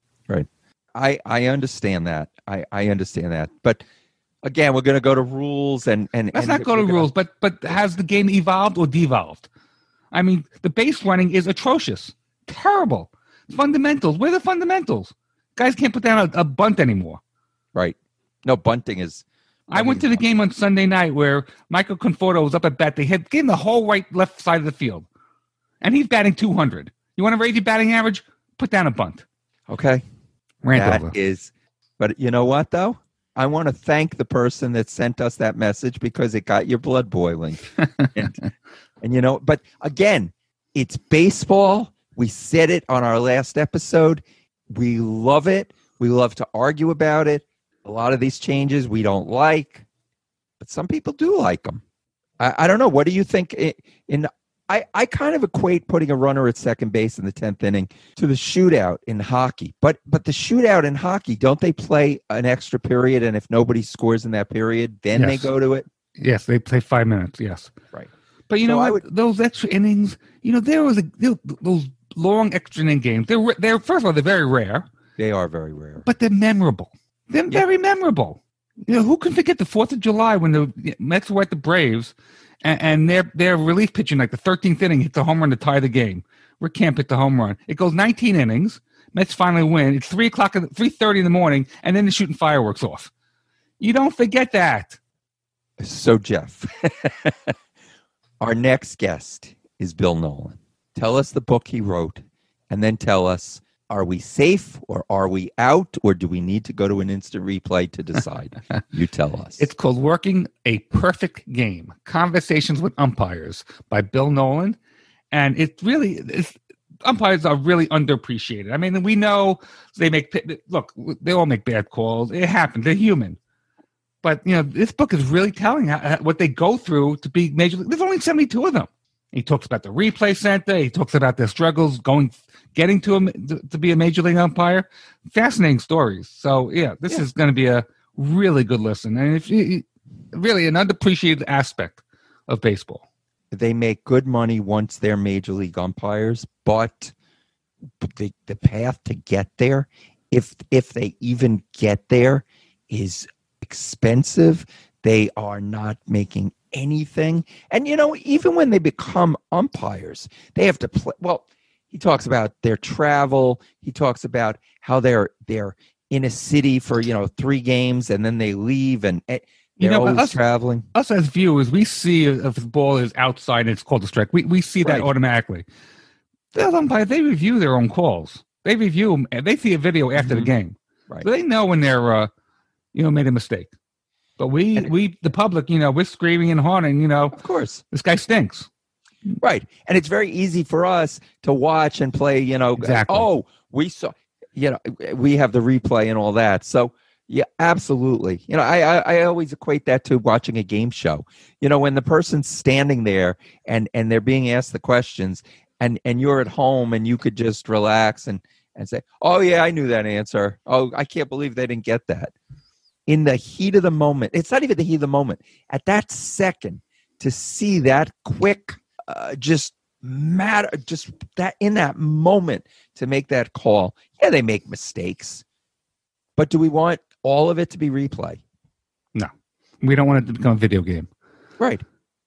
I, I understand that. I, I understand that. But again, we're going to go to rules and and Let's and not go to we're gonna- rules, but but has the game evolved or devolved? I mean, the base running is atrocious, terrible. Fundamentals, where are the fundamentals? Guys can't put down a, a bunt anymore. Right. No, bunting is. I went to the game on Sunday night where Michael Conforto was up at bat. They had gave him the whole right, left side of the field, and he's batting two hundred. You want to raise your batting average? Put down a bunt. Okay. Rant That over. is, but you know what though? I want to thank the person that sent us that message because it got your blood boiling. and, and you know, but again, it's baseball. We said it on our last episode. We love it. We love to argue about it. A lot of these changes we don't like, but some people do like them. I, I don't know. What do you think? In, in I, I kind of equate putting a runner at second base in the tenth inning to the shootout in hockey. But but the shootout in hockey, don't they play an extra period? And if nobody scores in that period, then they Yes. go to it? Yes, they play five minutes. Yes, Right. but you So know I what? would- Those extra innings. You know, there was a there- those long extra inning games. They're they're first of all they're very rare, They are very rare. but they're memorable. They're Yeah. very memorable. You know, who can forget the Fourth of July when the Mets were at the Braves, and, and their their relief pitching, like the thirteenth inning, hit the home run to tie the game. Rick Camp hit the home run. It goes nineteen innings. Mets finally win. It's three o'clock, three thirty in the morning, and then they're shooting fireworks off. You don't forget that. So, Jeff, our next guest is Bill Nolan. Tell us the book he wrote, and then tell us, are we safe or are we out, or do we need to go to an instant replay to decide? You tell us. It's called Working a Perfect Game, Conversations with Umpires by Bill Nolan. And it really, it's, umpires are really underappreciated. I mean, we know they make, look, they all make bad calls. It happens. They're human. But, you know, this book is really telling how, what they go through to be major league. There's only seventy-two of them. He talks about the replay center. He talks about their struggles going, getting to a, to be a major league umpire. Fascinating stories. So yeah, this Yeah. is going to be a really good listen, and if you really an underappreciated aspect of baseball. They make good money once they're major league umpires, but the the path to get there, if if they even get there, is expensive. They are not making anything. And, you know, even when they become umpires, they have to play. Well, he talks about their travel. He talks about how they're they're in a city for, you know, three games and then they leave and eh, You they're know, but always us- traveling. Us as viewers, we see if the ball is outside and it's called a strike. We we see that Right. automatically. The umpires, they review their own calls. They review them, and they see a video after Mhm. the game, Right. so they know when they're uh, you know made a mistake. But we And- we the public, you know, we're screaming and horning. You know, Of course. this guy stinks. Right. And it's very easy for us to watch and play, you know, Exactly. oh, we saw, you know, we have the replay and all that. So, yeah, absolutely. You know, I, I, I always equate that to watching a game show. You know, when the person's standing there and, and they're being asked the questions and, and you're at home and you could just relax and, and say, oh, yeah, I knew that answer. Oh, I can't believe they didn't get that. In the heat of the moment, it's not even the heat of the moment. At that second, to see that quick uh, just matter, just that in that moment to make that call. Yeah, they make mistakes, but do we want all of it to be replay? No, we don't want it to become a video game. Right.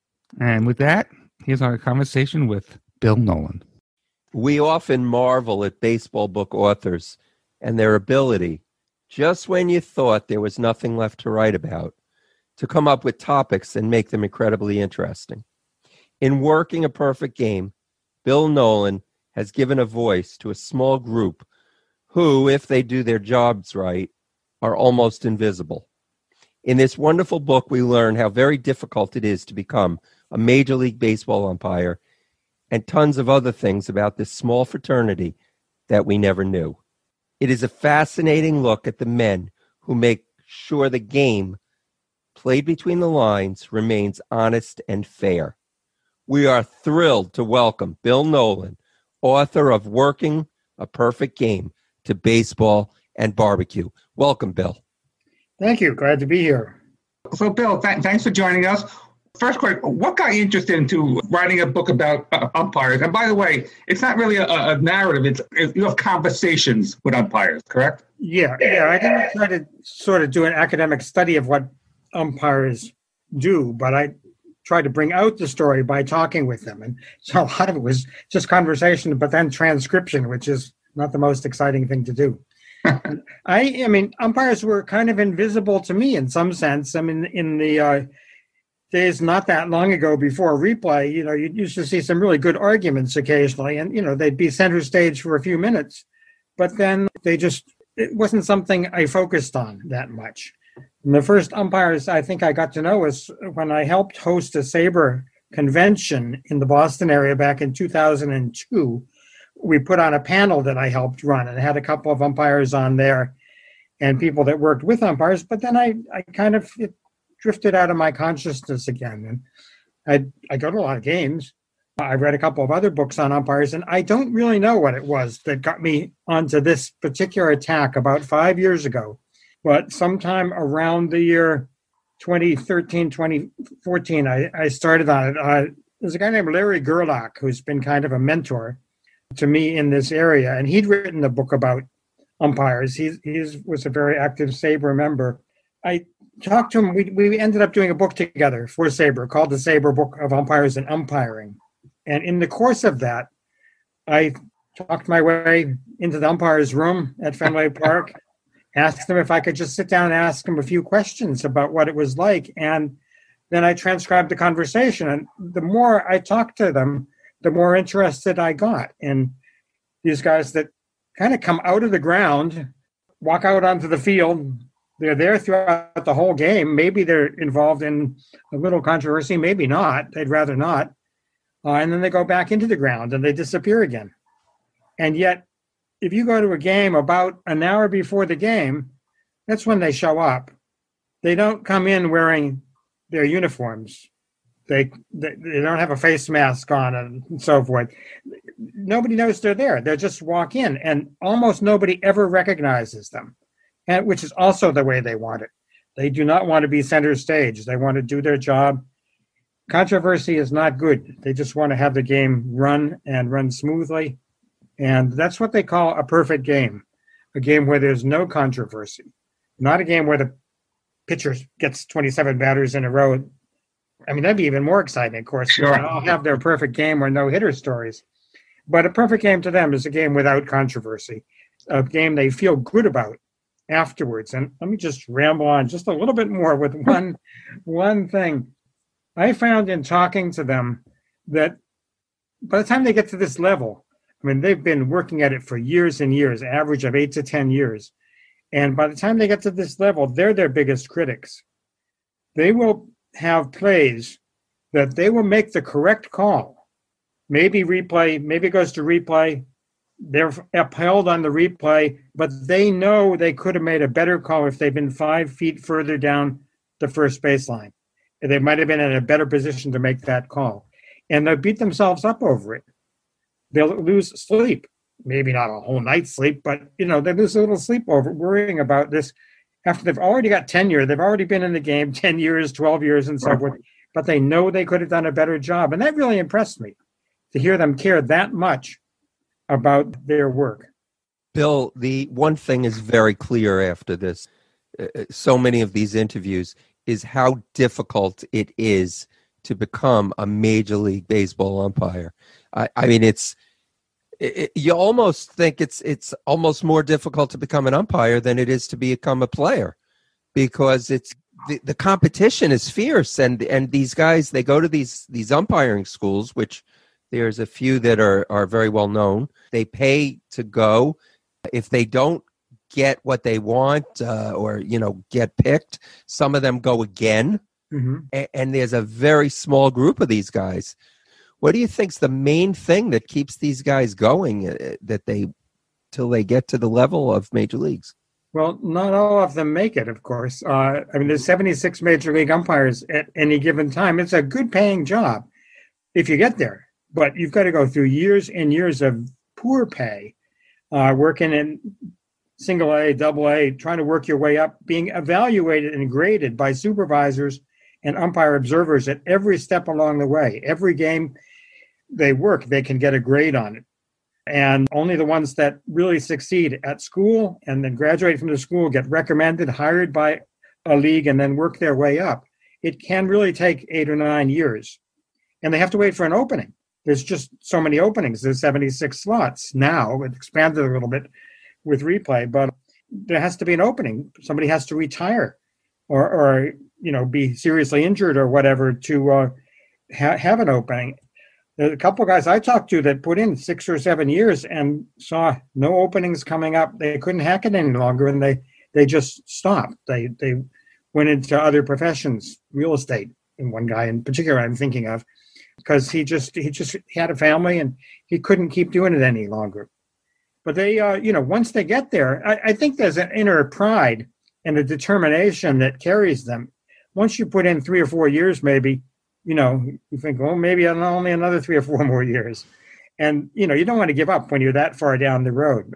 And with that, here's our conversation with Bill Nolan. We often marvel at baseball book authors and their ability, just when you thought there was nothing left to write about, to come up with topics and make them incredibly interesting. In Working a Perfect Game, Bill Nolan has given a voice to a small group who, if they do their jobs right, are almost invisible. In this wonderful book, we learn how very difficult it is to become a Major League Baseball umpire and tons of other things about this small fraternity that we never knew. It is a fascinating look at the men who make sure the game played between the lines remains honest and fair. We are thrilled to welcome Bill Nolan, author of Working a Perfect Game, to Baseball and Barbecue. Welcome, Bill. Thank you. Glad to be here. So, Bill, th- thanks for joining us. First question, what got you interested into writing a book about uh, umpires? And by the way, it's not really a, a narrative. It's, it's you have conversations with umpires, correct? Yeah, yeah. I didn't try to sort of do an academic study of what umpires do, but I tried to bring out the story by talking with them. And so a lot of it was just conversation, but then transcription, which is not the most exciting thing to do. I, I mean, umpires were kind of invisible to me in some sense. I mean, in the uh, days not that long ago before replay, you know, you used to see some really good arguments occasionally, and, you know, they'd be center stage for a few minutes, but then they just, it wasn't something I focused on that much. And the first umpires I think I got to know was when I helped host a SABR convention in the Boston area back in two thousand two. We put on a panel that I helped run, and had a couple of umpires on there and people that worked with umpires. But then I, I kind of it drifted out of my consciousness again. And I I go to a lot of games. I read a couple of other books on umpires, and I don't really know what it was that got me onto this particular attack about five years ago. But sometime around the year twenty thirteen, twenty fourteen, I, I started on it. Uh, there's a guy named Larry Gerlach who's been kind of a mentor to me in this area, and he'd written a book about umpires. He he was a very active SABR member. I talked to him. We we ended up doing a book together for SABR called the SABR Book of Umpires and Umpiring. And in the course of that, I talked my way into the umpire's room at Fenway Park, asked them if I could just sit down and ask them a few questions about what it was like. And then I transcribed the conversation. And the more I talked to them, the more interested I got in these guys that kind of come out of the ground, walk out onto the field. They're there throughout the whole game. Maybe they're involved in a little controversy, maybe not. They'd rather not. Uh, and then they go back into the ground and they disappear again. And yet, if you go to a game about an hour before the game, that's when they show up. They don't come in wearing their uniforms. They, they they don't have a face mask on and so forth. Nobody knows they're there. They just walk in, and almost nobody ever recognizes them, and which is also the way they want it. They do not want to be center stage. They want to do their job. Controversy is not good. They just want to have the game run and run smoothly. And that's what they call a perfect game, a game where there's no controversy, not a game where the pitcher gets twenty-seven batters in a row. I mean, that'd be even more exciting, of course. Sure. They all have their perfect game or no-hitter stories. But a perfect game to them is a game without controversy, a game they feel good about afterwards. And let me just ramble on just a little bit more with one, one thing. I found in talking to them that by the time they get to this level, I mean, they've been working at it for years and years, average of eight to ten years. And by the time they get to this level, they're their biggest critics. They will have plays that they will make the correct call. Maybe replay, maybe it goes to replay. They're upheld on the replay, but they know they could have made a better call if they'd been five feet further down the first baseline. They might have been in a better position to make that call. And they'll beat themselves up over it. They'll lose sleep. Maybe not a whole night's sleep, but, you know, they lose a little sleep over worrying about this after they've already got tenure. They've already been in the game ten years, twelve years, and so forth. but they know they could have done a better job. And that really impressed me, to hear them care that much about their work. Bill, the one thing is very clear after this, uh, so many of these interviews, is how difficult it is to become a Major League Baseball umpire. I, I mean, it's it, you almost think it's it's almost more difficult to become an umpire than it is to become a player, because it's the, the competition is fierce, and and these guys, they go to these these umpiring schools, which there's a few that are are very well known. They pay to go. If they don't get what they want, uh, or you know, get picked, some of them go again. Mm-hmm. A- and there's a very small group of these guys. What do you think's the main thing that keeps these guys going, uh, that they till they get to the level of major leagues? Well, not all of them make it, of course. Uh, I mean, there's seventy-six major league umpires at any given time. It's a good paying job if you get there, but you've got to go through years and years of poor pay, uh, working in single A, double A, trying to work your way up, being evaluated and graded by supervisors and umpire observers at every step along the way. Every game they work, they can get a grade on it. And only the ones that really succeed at school and then graduate from the school get recommended, hired by a league, and then work their way up. It can really take eight or nine years. And they have to wait for an opening. There's just so many openings. There's seventy-six slots now. It expanded a little bit with replay, but there has to be an opening. Somebody has to retire or, or you know, be seriously injured or whatever to uh, ha- have an opening. There's a couple of guys I talked to that put in six or seven years and saw no openings coming up. They couldn't hack it any longer, and they, they just stopped. They they went into other professions, real estate, and one guy in particular I'm thinking of, because he just he just had a family and he couldn't keep doing it any longer. But they, uh, you know, once they get there, I, I think there's an inner pride and a determination that carries them. Once you put in three or four years, maybe, you know, you think, well, maybe only another three or four more years. And, you know, you don't want to give up when you're that far down the road.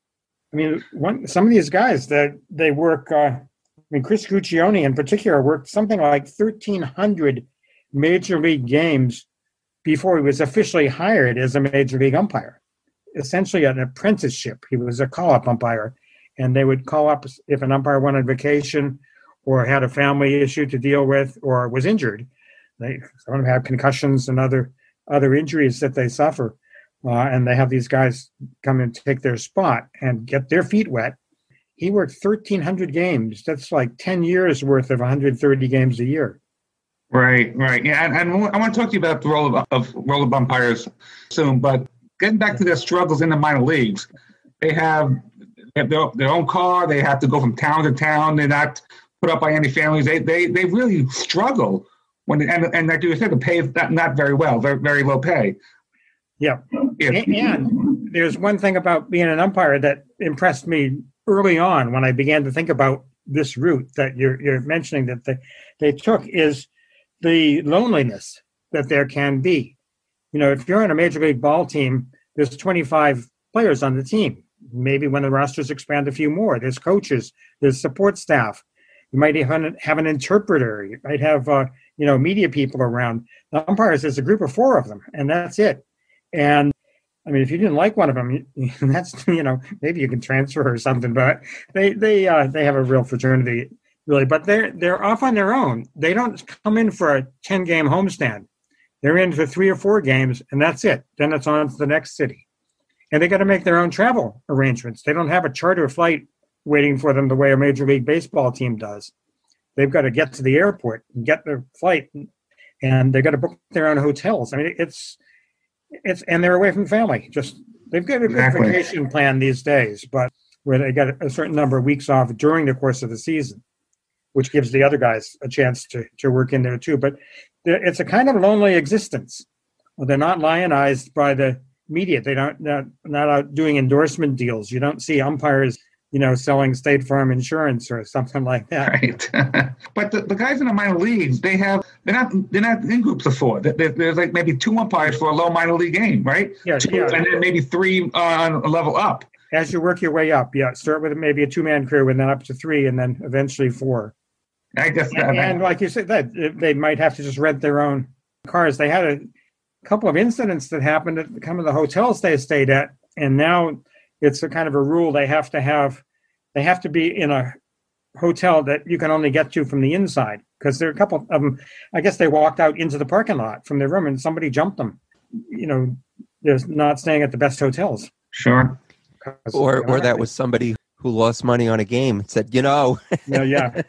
I mean, one, some of these guys, that they work, uh, I mean, Chris Guccione in particular worked something like thirteen hundred major league games before he was officially hired as a major league umpire. Essentially an apprenticeship. He was a call-up umpire, and they would call up if an umpire went on vacation or had a family issue to deal with or was injured. They, some of them have concussions and other other injuries that they suffer, uh, and they have these guys come and take their spot and get their feet wet. He worked thirteen hundred games. That's like ten years worth of one hundred thirty games a year. Right, right. Yeah, and, and I want to talk to you about the role of, of role of umpires soon, but getting back to their struggles in the minor leagues, they have, they have their, their own car. They have to go from town to town. They're not put up by any families. They they they really struggle when and and like you said, the pay is not, not very well, very very low pay. Yeah. yeah. And, and there's one thing about being an umpire that impressed me early on when I began to think about this route that you're you're mentioning that they they took is the loneliness that there can be. You know, if you're on a major league ball team, there's twenty-five players on the team. Maybe when the rosters expand, a few more. There's coaches, there's support staff. You might even have an interpreter. You might have, uh, you know, media people around. The umpires, there's a group of four of them, and that's it. And I mean, if you didn't like one of them, that's, you know, maybe you can transfer or something. But they they uh, they have a real fraternity, really. But they're they're off on their own. They don't come in for a ten game homestand. They're in for three or four games, and that's it. Then it's on to the next city. And they got to make their own travel arrangements. They don't have a charter flight waiting for them the way a Major League Baseball team does. They've got to get to the airport and get their flight, and they've got to book their own hotels. I mean, it's it's and they're away from family. Just they've got a good exactly. vacation plan these days, but where they got a certain number of weeks off during the course of the season, which gives the other guys a chance to to work in there too. But it's a kind of lonely existence. They're not lionized by the media. They don't not, not out doing endorsement deals. You don't see umpires, you know, selling State Farm insurance or something like that. Right. But the, the guys in the minor leagues, they have they're not they're not in groups of four. There, there's like maybe two umpires for a low minor league game, right? Yeah, two, yeah. And then maybe three on a level up. As you work your way up, yeah. Start with maybe a two man crew, and then up to three, and then eventually four. I guess that, And, and like you said, that they might have to just rent their own cars. They had a couple of incidents that happened at some of the hotels they stayed at, and now it's a kind of a rule they have to have. They have to be in a hotel that you can only get to from the inside, because there are a couple of them. I guess they walked out into the parking lot from their room, and somebody jumped them. You know, they're not staying at the best hotels. Sure. Or or that was somebody who lost money on a game and said, you know. Yeah, yeah.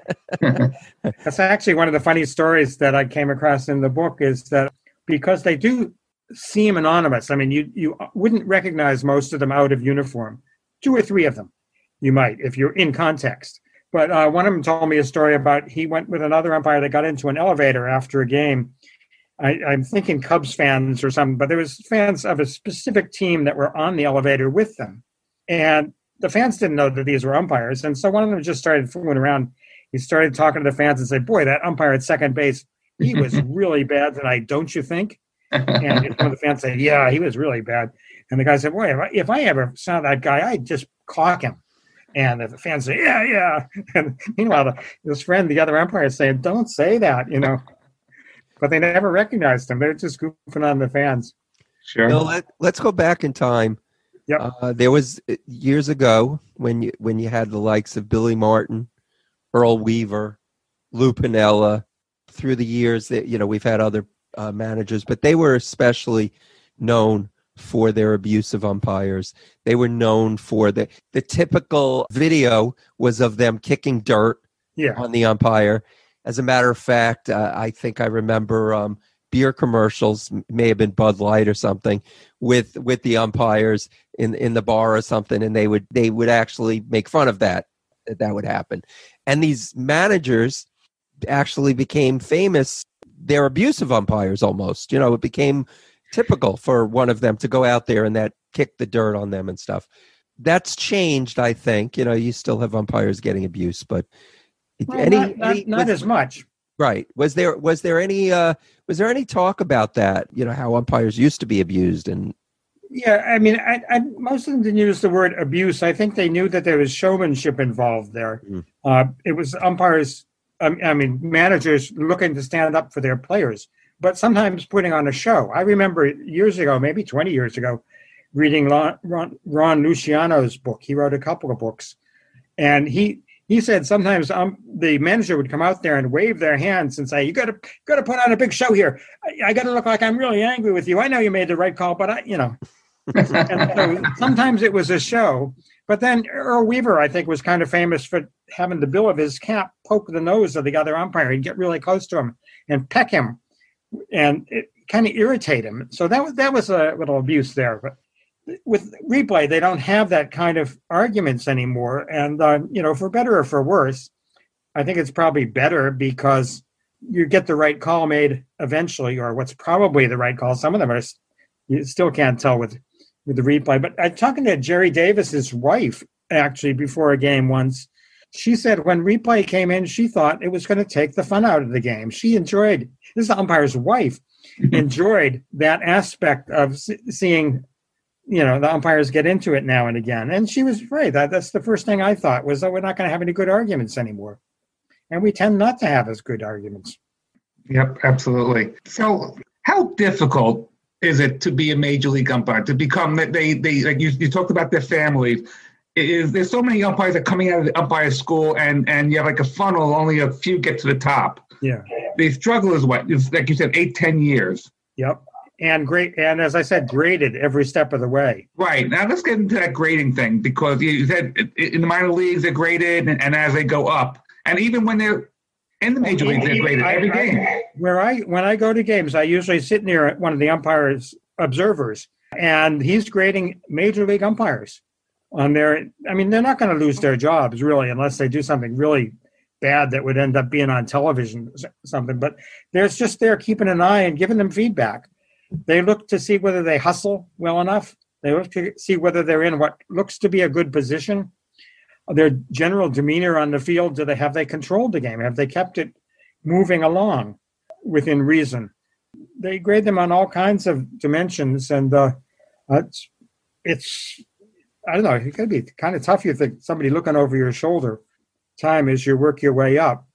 That's actually one of the funny stories that I came across in the book, is that because they do seem anonymous. I mean, you, you wouldn't recognize most of them out of uniform. Two or three of them you might, if you're in context. But uh, one of them told me a story about he went with another umpire that got into an elevator after a game. I, I'm thinking Cubs fans or something, but there was fans of a specific team that were on the elevator with them. And the fans didn't know that these were umpires. And so one of them just started fooling around. He started talking to the fans and said, boy, that umpire at second base, he was really bad tonight, don't you think? And one of the fans said, yeah, he was really bad. And the guy said, boy, if I, if I ever saw that guy, I'd just clock him. And the fans say, yeah, yeah. And meanwhile, the, his friend, the other umpire, is saying, don't say that, you know. But they never recognized him. They're just goofing on the fans. Sure. Bill, let, let's go back in time. Yep. Uh, there was years ago when you when you had the likes of Billy Martin, Earl Weaver, Lou Piniella. Through the years, that you know we've had other uh, managers, but they were especially known for their abuse of umpires. They were known for the the typical video was of them kicking dirt Yeah. on the umpire. As a matter of fact, uh, I think I remember um, beer commercials, may have been Bud Light or something, with with the umpires in in the bar or something, and they would they would actually make fun of that. That, that would happen. And these managers actually became famous. They're abusive umpires almost. You know, it became typical for one of them to go out there and that kick the dirt on them and stuff. That's changed, I think. You know, you still have umpires getting abuse, but Well, any, not not, any not was, as much. right. Was there was there any uh, was there any talk about that? You know, how umpires used to be abused and Yeah, I mean, I, I, most of them didn't use the word abuse. I think they knew that there was showmanship involved there. Mm. Uh, it was umpires, um, I mean, managers looking to stand up for their players, but sometimes putting on a show. I remember years ago, maybe twenty years ago, reading Ron, Ron, Ron Luciano's book. He wrote a couple of books, and he he said sometimes um, the manager would come out there and wave their hands and say, "You got to got to put on a big show here. I, I got to look like I'm really angry with you. I know you made the right call, but I, you know." And so sometimes it was a show, but then Earl Weaver, I think, was kind of famous for having the bill of his cap poke the nose of the other umpire. He'd get really close to him and peck him, and it kind of irritate him. So that was that was a little abuse there. But with replay, they don't have that kind of arguments anymore. And uh, you know, for better or for worse, I think it's probably better because you get the right call made eventually, or what's probably the right call. Some of them are you still can't tell with. with the replay. But I talking to Jerry Davis's wife actually before a game once. She said when replay came in, she thought it was going to take the fun out of the game. She enjoyed, this is the umpire's wife, enjoyed that aspect of seeing, you know, the umpires get into it now and again. And she was right. That, that's the first thing I thought was that we're not going to have any good arguments anymore. And we tend not to have as good arguments. Yep, absolutely. So how difficult is it to be a major league umpire, to become that they, they like you, you talked about their families. Is there's so many umpires that are coming out of the umpire school and, and you have like a funnel, only a few get to the top. Yeah. The struggle is what? It's like you said, eight, ten years. Yep. And great. And as I said, graded every step of the way. Right. Now let's get into that grading thing, because you said in the minor leagues they're graded and, and as they go up. And even when they're in the major leagues, they're graded every I, game. I, where I when I go to games, I usually sit near one of the umpires observers, and he's grading major league umpires on their. I mean, they're not going to lose their jobs really, unless they do something really bad that would end up being on television or something. But they're just there keeping an eye and giving them feedback. They look to see whether they hustle well enough. They look to see whether they're in what looks to be a good position. Their general demeanor on the field, do they have they controlled the game? Have they kept it moving along within reason? They grade them on all kinds of dimensions, and uh, it's, it's, I don't know, it could be kind of tough. You think somebody looking over your shoulder time as you work your way up.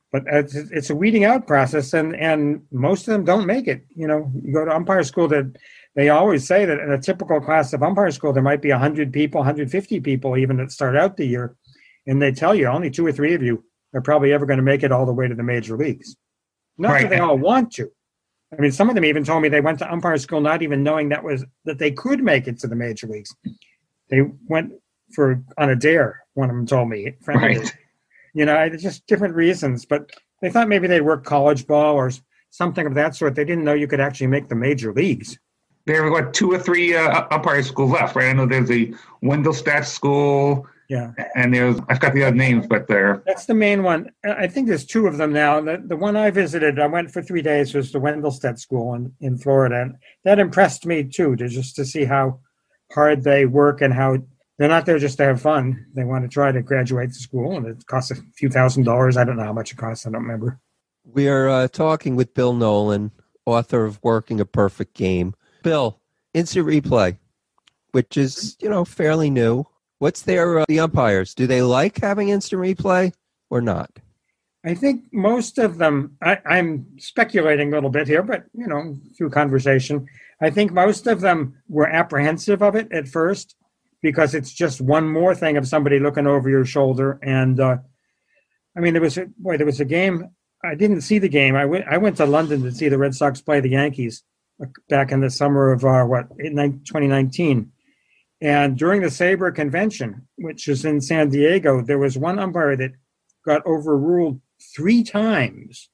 but it's, it's a weeding out process, and, and most of them don't make it. You know, you go to umpire school, that they always say that in a typical class of umpire school, there might be one hundred people, one hundred fifty people even that start out the year. And they tell you only two or three of you are probably ever going to make it all the way to the major leagues. Not Right. that they all want to. I mean, some of them even told me they went to umpire school not even knowing that was that they could make it to the major leagues. They went for on a dare, one of them told me. Friendly. Right. You know, it's just different reasons. But they thought maybe they'd work college ball or something of that sort. They didn't know you could actually make the major leagues. There are what two or three uh, umpire schools left, right? I know there's the Wendelstadt School, Yeah. and there's I forgot the other names, but they're That's the main one. I think there's two of them now. The, the one I visited, I went for three days, was the Wendelstedt School in, in Florida. And that impressed me, too, to just to see how hard they work and how they're not there just to have fun. They want to try to graduate the school, and it costs a few thousand dollars. I don't know how much it costs. I don't remember. We are uh, talking with Bill Nolan, author of Working a Perfect Game. Bill, instant replay, which is, you know, fairly new. What's their, uh, the umpires? Do they like having instant replay or not? I think most of them, I, I'm speculating a little bit here, but, you know, through conversation, I think most of them were apprehensive of it at first because it's just one more thing of somebody looking over your shoulder. And, uh, I mean, there was, a, boy, there was a game. I didn't see the game. I went, I went to London to see the Red Sox play the Yankees back in the summer of, uh, what, twenty nineteen. And during the SABR convention, which is in San Diego, there was one umpire that got overruled three times.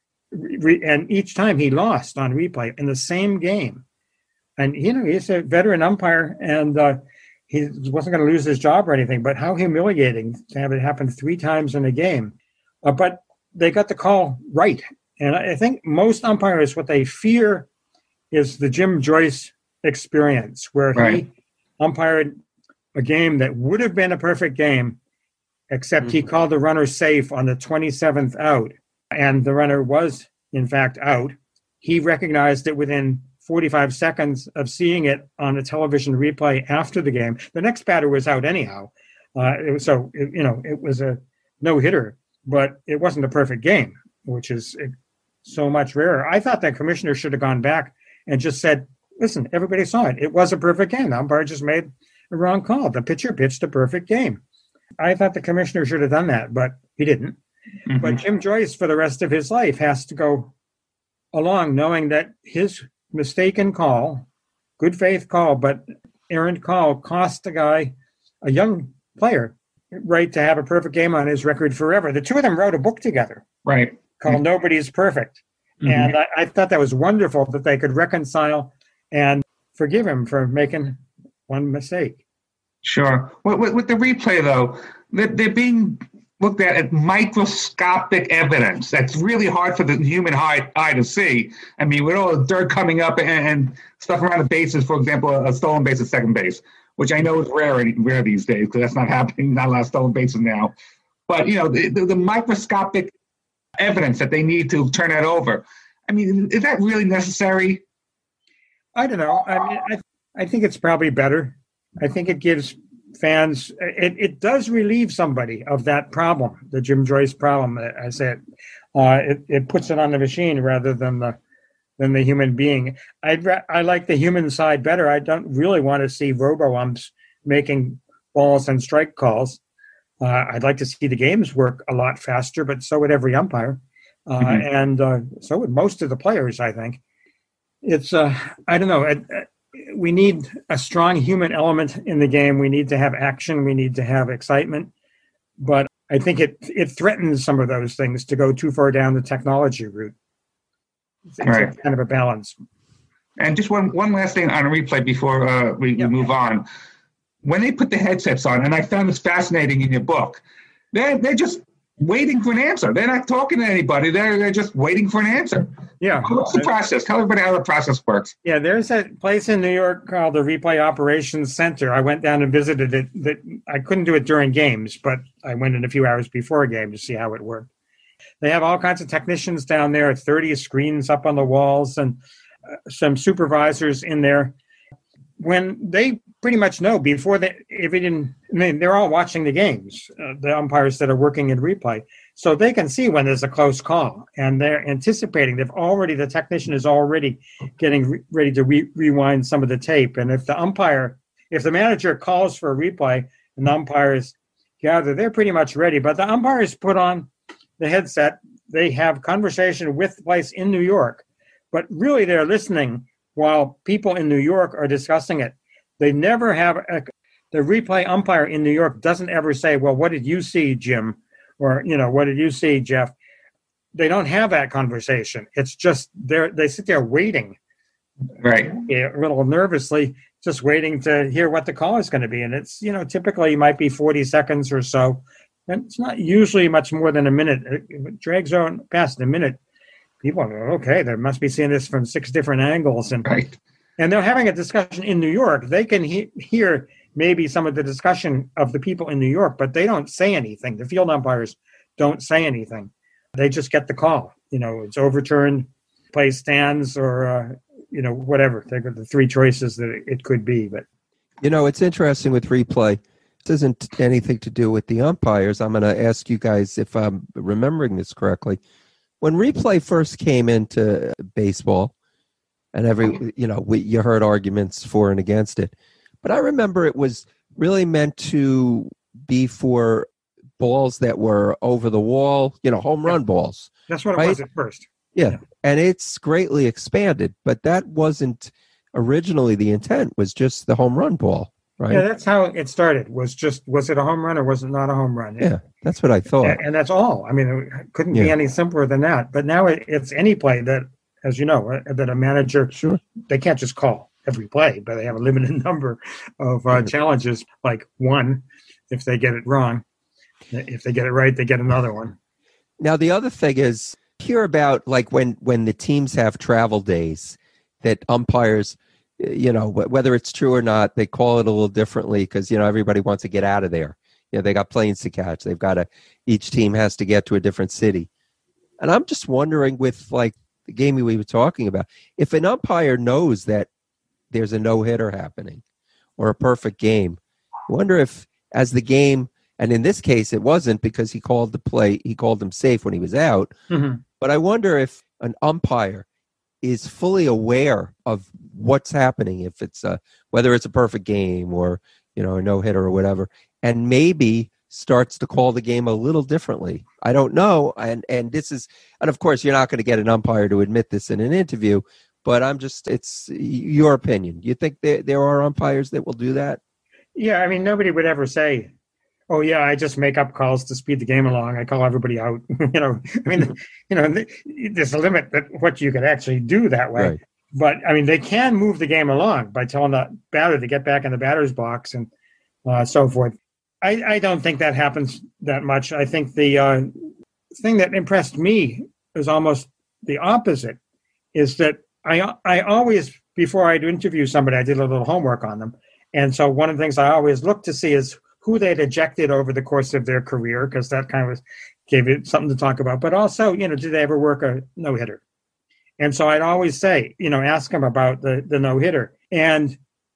Re- and each time he lost on replay in the same game. And, you know, he's a veteran umpire, and uh, he wasn't going to lose his job or anything, but how humiliating to have it happen three times in a game. Uh, but they got the call right. And I think most umpires, what they fear is the Jim Joyce experience, where Right. he umpired a game that would have been a perfect game, except mm-hmm. he called the runner safe on the twenty-seventh out, and the runner was, in fact, out. He recognized it within forty-five seconds of seeing it on a television replay after the game. The next batter was out anyhow. Uh, it was, so, it, you know, it was a no-hitter, but it wasn't a perfect game, which is so much rarer. I thought that commissioner should have gone back and just said, listen, everybody saw it. It was a perfect game. The umpire just made a wrong call. The pitcher pitched a perfect game. I thought the commissioner should have done that, but he didn't. Mm-hmm. But Jim Joyce, for the rest of his life, has to go along knowing that his mistaken call, good faith call, but errant call, cost the guy, a young player, right to have a perfect game on his record forever. The two of them wrote a book together. Right. Called mm-hmm. Nobody's Perfect. Mm-hmm. And I, I thought that was wonderful that they could reconcile and forgive him for making one mistake. Sure. With, with, with the replay, though, they're, they're being looked at as microscopic evidence. That's really hard for the human eye, eye to see. I mean, with all the dirt coming up and, and stuff around the bases, for example, a stolen base at second base, which I know is rare, rare these days because that's not happening. Not a lot of stolen bases now. But, you know, the, the, the microscopic evidence that they need to turn that over. I mean, is that really necessary? I don't know. I mean, I, I think it's probably better. I think it gives fans, it, it does relieve somebody of that problem, the Jim Joyce problem. I said, uh, it, it puts it on the machine rather than the than the human being. I'd I like the human side better. I don't really want to see robo-umps making balls and strike calls. Uh, I'd like to see the games work a lot faster, but so would every umpire. Uh, mm-hmm. And uh, so would most of the players, I think. It's, uh, I don't know, it, it, we need a strong human element in the game. We need to have action. We need to have excitement. But I think it it threatens some of those things to go too far down the technology route. It's, it's right. kind of a balance. And just one, one last thing on a replay before uh, we, yep. we move on. When they put the headsets on, and I found this fascinating in your book, they're, they're just waiting for an answer. They're not talking to anybody. They're, they're just waiting for an answer. Yeah. What's the process? Tell everybody how the process works. Yeah, there's a place in New York called the Replay Operations Center. I went down and visited it. That I couldn't do it during games, but I went in a few hours before a game to see how it worked. They have all kinds of technicians down there, thirty screens up on the walls, and uh, some supervisors in there. When they pretty much know before they, if it didn't, I mean, they're all watching the games, uh, the umpires that are working in replay. So they can see when there's a close call, and they're anticipating. They've already, the technician is already getting re- ready to re- rewind some of the tape. And if the umpire, if the manager calls for a replay and the umpires gather, they're pretty much ready. But the umpires put on the headset. They have conversation with the place in New York, but really they're listening while people in New York are discussing it. They never have, a, the replay umpire in New York doesn't ever say, well, what did you see, Jim? Or, you know, what did you see, Jeff? They don't have that conversation. It's just they're they sit there waiting, right? A little nervously, just waiting to hear what the call is going to be. And it's, you know, typically it might be forty seconds or so. And it's not usually much more than a minute. If it drags on past a minute, people are, okay, they must be seeing this from six different angles. And, right. and they're having a discussion in New York. They can he- hear maybe some of the discussion of the people in New York, but they don't say anything. The field umpires don't say anything. They just get the call. You know, it's overturned, play stands, or, uh, you know, whatever. They've got the three choices that it could be. But, you know, it's interesting with replay. This isn't anything to do with the umpires. I'm going to ask you guys if I'm remembering this correctly. When replay first came into baseball, and every, you know, we, you heard arguments for and against it. But I remember it was really meant to be for balls that were over the wall, you know, home run balls. That's what it right? was at first. Yeah. And it's greatly expanded, but that wasn't originally the intent, was just the home run ball, right? Yeah, that's how it started. Was just, was it a home run or was it not a home run? Yeah, that's what I thought. And, and that's all. I mean, it couldn't Yeah. be any simpler than that. But now it, it's any play that, as you know, uh, that a manager, Sure. they can't just call every play, but they have a limited number of uh, challenges, like one, if they get it wrong. If they get it right, they get another one. Now, the other thing is, hear about like when, when the teams have travel days that umpires, you know, wh- whether it's true or not, they call it a little differently because, you know, everybody wants to get out of there. You know, they got planes to catch. They've got to, each team has to get to a different city. And I'm just wondering with like the game we were talking about, if an umpire knows that there's a no-hitter happening or a perfect game, I wonder if as the game, and in this case it wasn't because he called the play, he called him safe when he was out. Mm-hmm. But I wonder if an umpire is fully aware of what's happening, if it's a, whether it's a perfect game or, you know, a no-hitter or whatever, and maybe starts to call the game a little differently. I don't know. And, and this is, and of course you're not going to get an umpire to admit this in an interview, but I'm just, it's your opinion. You think there, there are umpires that will do that? Yeah, I mean, nobody would ever say, oh, yeah, I just make up calls to speed the game along. I call everybody out. you know, I mean, you know, there's a limit that what you could actually do that way. Right. But, I mean, they can move the game along by telling the batter to get back in the batter's box and uh, so forth. I, I don't think that happens that much. I think the uh, thing that impressed me is almost the opposite, is that I I always, before I'd interview somebody, I did a little homework on them. And so one of the things I always look to see is who they'd ejected over the course of their career, because that kind of gave it something to talk about. But also, you know, did they ever work a no-hitter? And so I'd always say, you know, ask them about the, the no-hitter. And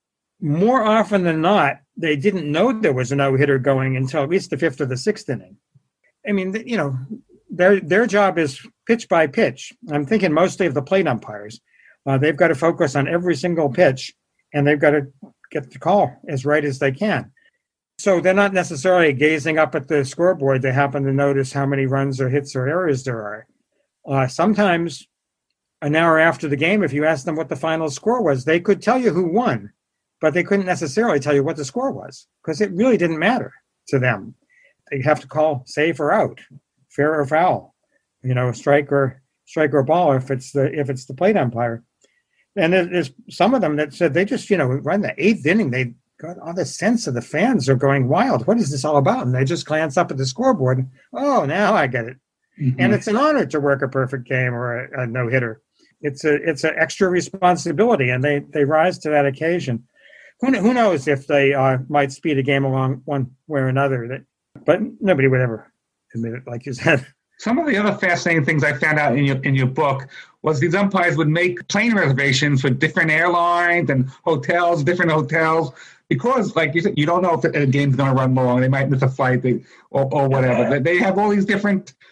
more often than not, they didn't know there was a no-hitter going until at least the fifth or the sixth inning. I mean, you know, their their job is pitch by pitch. I'm thinking mostly of the plate umpires. Uh, they've got to focus on every single pitch, and they've got to get the call as right as they can. So they're not necessarily gazing up at the scoreboard. They happen to notice how many runs or hits or errors there are. Uh, sometimes an hour after the game, if you ask them what the final score was, they could tell you who won, but they couldn't necessarily tell you what the score was because it really didn't matter to them. They have to call safe or out, fair or foul, you know, strike or strike or ball if it's the if it's the plate umpire. And there's some of them that said they just, you know, run the eighth inning, they got all the sense of the fans are going wild. What is this all about? And they just glance up at the scoreboard and, oh, now I get it. Mm-hmm. And it's an honor to work a perfect game or a, a no-hitter. It's a it's an extra responsibility, and they, they rise to that occasion. Who, who knows if they uh, might speed a game along one way or another, that, but nobody would ever admit it, like you said. Some of the other fascinating things I found out in your in your book was these umpires would make plane reservations for different airlines and hotels, different hotels, because, like you said, you don't know if the game's going to run long. They might miss a flight they, or, or whatever. They have all these different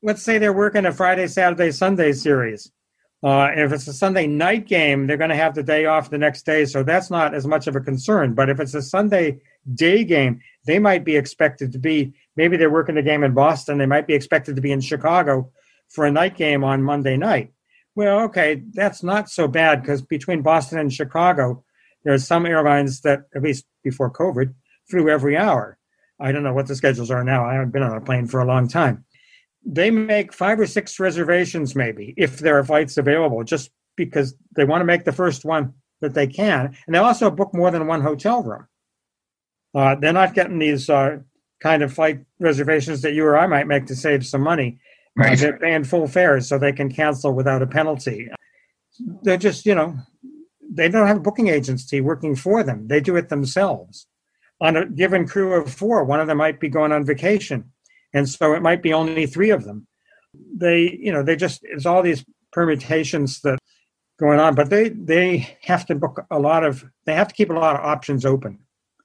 let's say they're working a Friday, Saturday, Sunday series. Uh, if it's a Sunday night game, they're going to have the day off the next day, so that's not as much of a concern. But if it's a Sunday day game, they might be expected to be, maybe they're working the game in Boston, they might be expected to be in Chicago for a night game on Monday night. Well, okay, that's not so bad, because between Boston and Chicago, there are some airlines that, at least before COVID, flew every hour. I don't know what the schedules are now. I haven't been on a plane for a long time. They make five or six reservations, maybe, if there are flights available, just because they want to make the first one that they can. And they also book more than one hotel room. Uh, they're not getting these uh, kind of flight reservations that you or I might make to save some money. Right. Uh, they're paying full fares so they can cancel without a penalty. They're just, you know, they don't have a booking agency working for them. They do it themselves. On a given crew of four, one of them might be going on vacation. And so it might be only three of them. They, you know, they just, it's all these permutations that going on, but they, they have to book a lot of, they have to keep a lot of options open.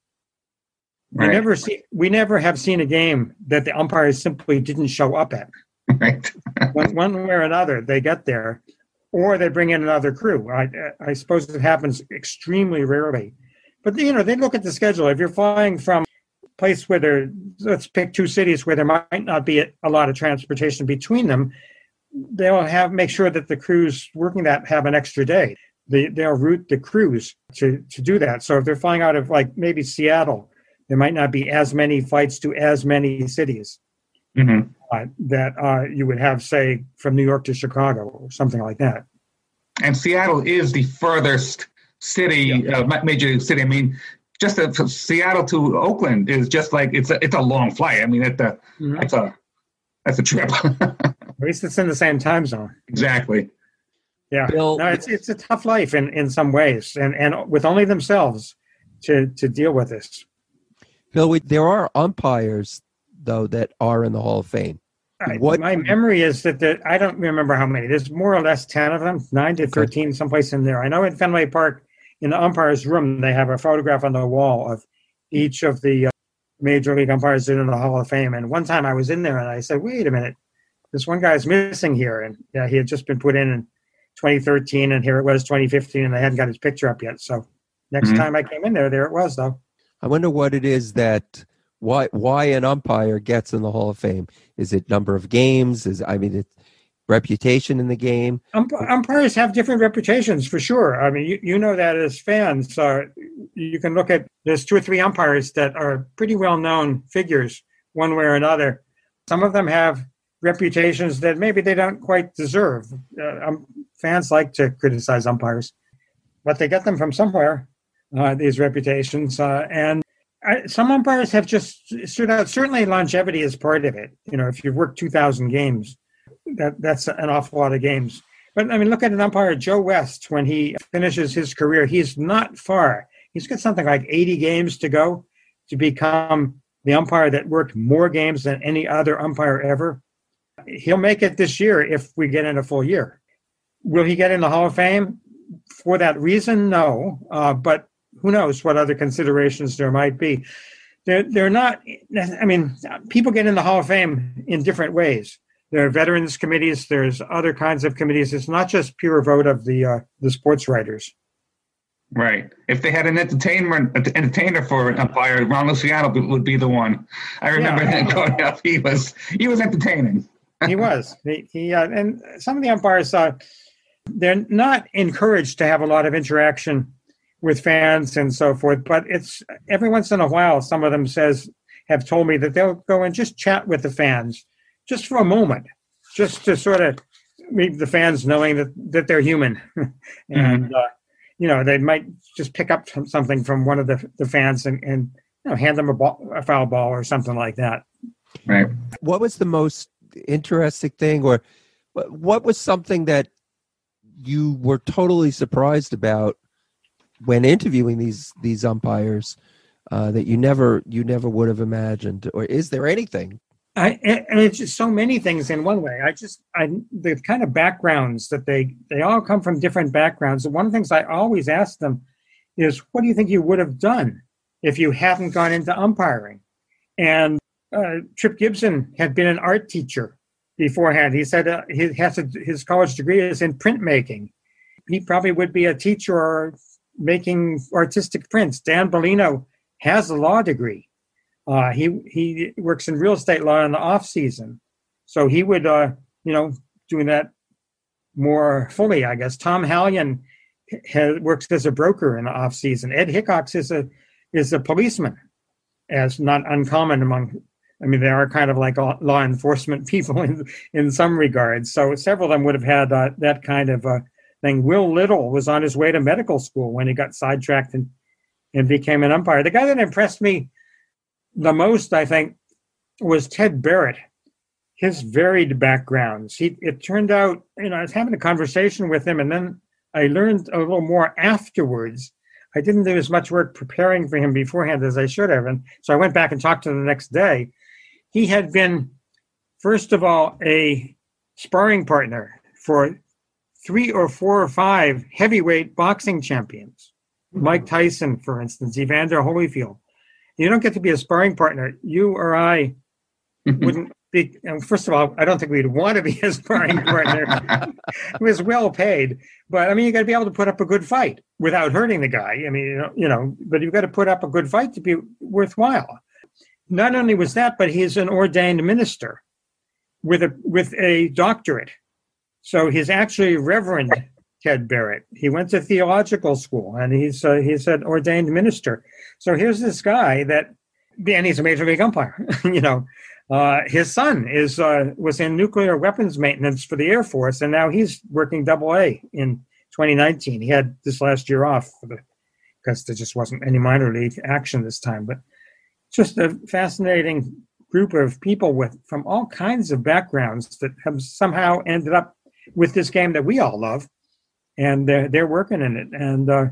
Right. We never see, we never have seen a game that the umpires simply didn't show up at. Right. one, one way or another, they get there, or they bring in another crew. I, I suppose it happens extremely rarely. But, you know, they look at the schedule. If you're flying from place where there, let's pick two cities where there might not be a, a lot of transportation between them, they'll have make sure that the crews working that have an extra day. They, they'll route the crews to, to do that. So if they're flying out of, like, maybe Seattle, there might not be as many flights to as many cities Mm-hmm. uh, that uh, you would have, say, from New York to Chicago or something like that. And Seattle is the furthest city, Yeah. uh, major city. I mean, just a, from Seattle to Oakland is just like it's a it's a long flight. I mean, it's a Mhm. that's a that's a trip. At least it's in the same time zone. Exactly. Yeah, Bill- no, it's it's a tough life in, in some ways, and, and with only themselves to to deal with this. Bill, we, there are umpires though that are in the Hall of Fame. I, What- my memory is that the, I don't remember how many. There's more or less ten of them, nine to thirteen, someplace in there. I know in Fenway Park, in the umpire's room, they have a photograph on the wall of each of the uh, major league umpires that are in the Hall of Fame. And one time I was in there and I said, "Wait a minute, this one guy's missing here." And yeah, he had just been put in in twenty thirteen, and here it was twenty fifteen, and they hadn't got his picture up yet. So next Mhm. time I came in there, there it was, though. I wonder what it is that why why an umpire gets in the Hall of Fame. Is it number of games? Is I mean, it's reputation in the game. Ump- umpires have different reputations for sure. I mean, you, you know that as fans. Uh, you can look at, there's two or three umpires that are pretty well-known figures one way or another. Some of them have reputations that maybe they don't quite deserve. Uh, um, fans like to criticize umpires, but they get them from somewhere, uh, these reputations. Uh, and I, some umpires have just stood out. Certainly longevity is part of it. You know, if you've worked two thousand games, that that's an awful lot of games. But, I mean, look at an umpire, Joe West, when he finishes his career, he's not far. He's got something like eighty games to go to become the umpire that worked more games than any other umpire ever. He'll make it this year if we get in a full year. Will he get in the Hall of Fame for that reason? No. Uh, but who knows what other considerations there might be. They're, they're not, I mean, people get in the Hall of Fame in different ways. There are veterans committees. There's other kinds of committees. It's not just pure vote of the uh, the sports writers. Right. If they had an entertainment an entertainer for an umpire, Ronald Seattle would be the one. I remember Yeah. that growing up. He was he was entertaining. He was. He, he uh, and some of the umpires, uh, they're not encouraged to have a lot of interaction with fans and so forth. But it's every once in a while, some of them says have told me that they'll go and just chat with the fans, just for a moment, just to sort of leave the fans knowing that, that they're human. and, Mhm. uh, you know, they might just pick up something from one of the, the fans and, and you know, hand them a, ball, a foul ball or something like that. Right. What was the most interesting thing, or what what was something that you were totally surprised about when interviewing these these umpires uh, that you never you never would have imagined? Or is there anything? I, and it's just so many things in one way. I just, I, the kind of backgrounds that they, they all come from different backgrounds. And one of the things I always ask them is, what do you think you would have done if you hadn't gone into umpiring? And uh, Trip Gibson had been an art teacher beforehand. He said uh, he has a, his college degree is in printmaking. He probably would be a teacher or making artistic prints. Dan Bellino has a law degree. Uh, he he works in real estate law in the off season, so he would uh, you know doing that more fully, I guess. Tom Hallion has, works as a broker in the off season. Ed Hickox is a is a policeman, as not uncommon among. I mean, they are kind of like law enforcement people in in some regards. So several of them would have had uh, that kind of uh, thing. Will Little was on his way to medical school when he got sidetracked and and became an umpire. The guy that impressed me the most, I think, was Ted Barrett. His varied backgrounds. He it turned out, you know, I was having a conversation with him, and then I learned a little more afterwards. I didn't do as much work preparing for him beforehand as I should have, and so I went back and talked to him the next day. He had been, first of all, a sparring partner for three or four or five heavyweight boxing champions. Mm-hmm. Mike Tyson, for instance, Evander Holyfield. You don't get to be a sparring partner. You or I wouldn't be, and first of all, I don't think we'd want to be a sparring partner. It was well paid. But, I mean, you got to be able to put up a good fight without hurting the guy. I mean, you know, you know, but you've got to put up a good fight to be worthwhile. Not only was that, but he's an ordained minister with a with a doctorate. So he's actually Reverend Ted Barrett. He went to theological school, and he's uh, he's an ordained minister. So here's this guy that, and he's a major league umpire. you know, uh, his son is uh, was in nuclear weapons maintenance for the Air Force, and now he's working Double A in twenty nineteen. He had this last year off for the, because there just wasn't any minor league action this time, but. Just a fascinating group of people with from all kinds of backgrounds that have somehow ended up with this game that we all love, and they're, they're working in it. And uh,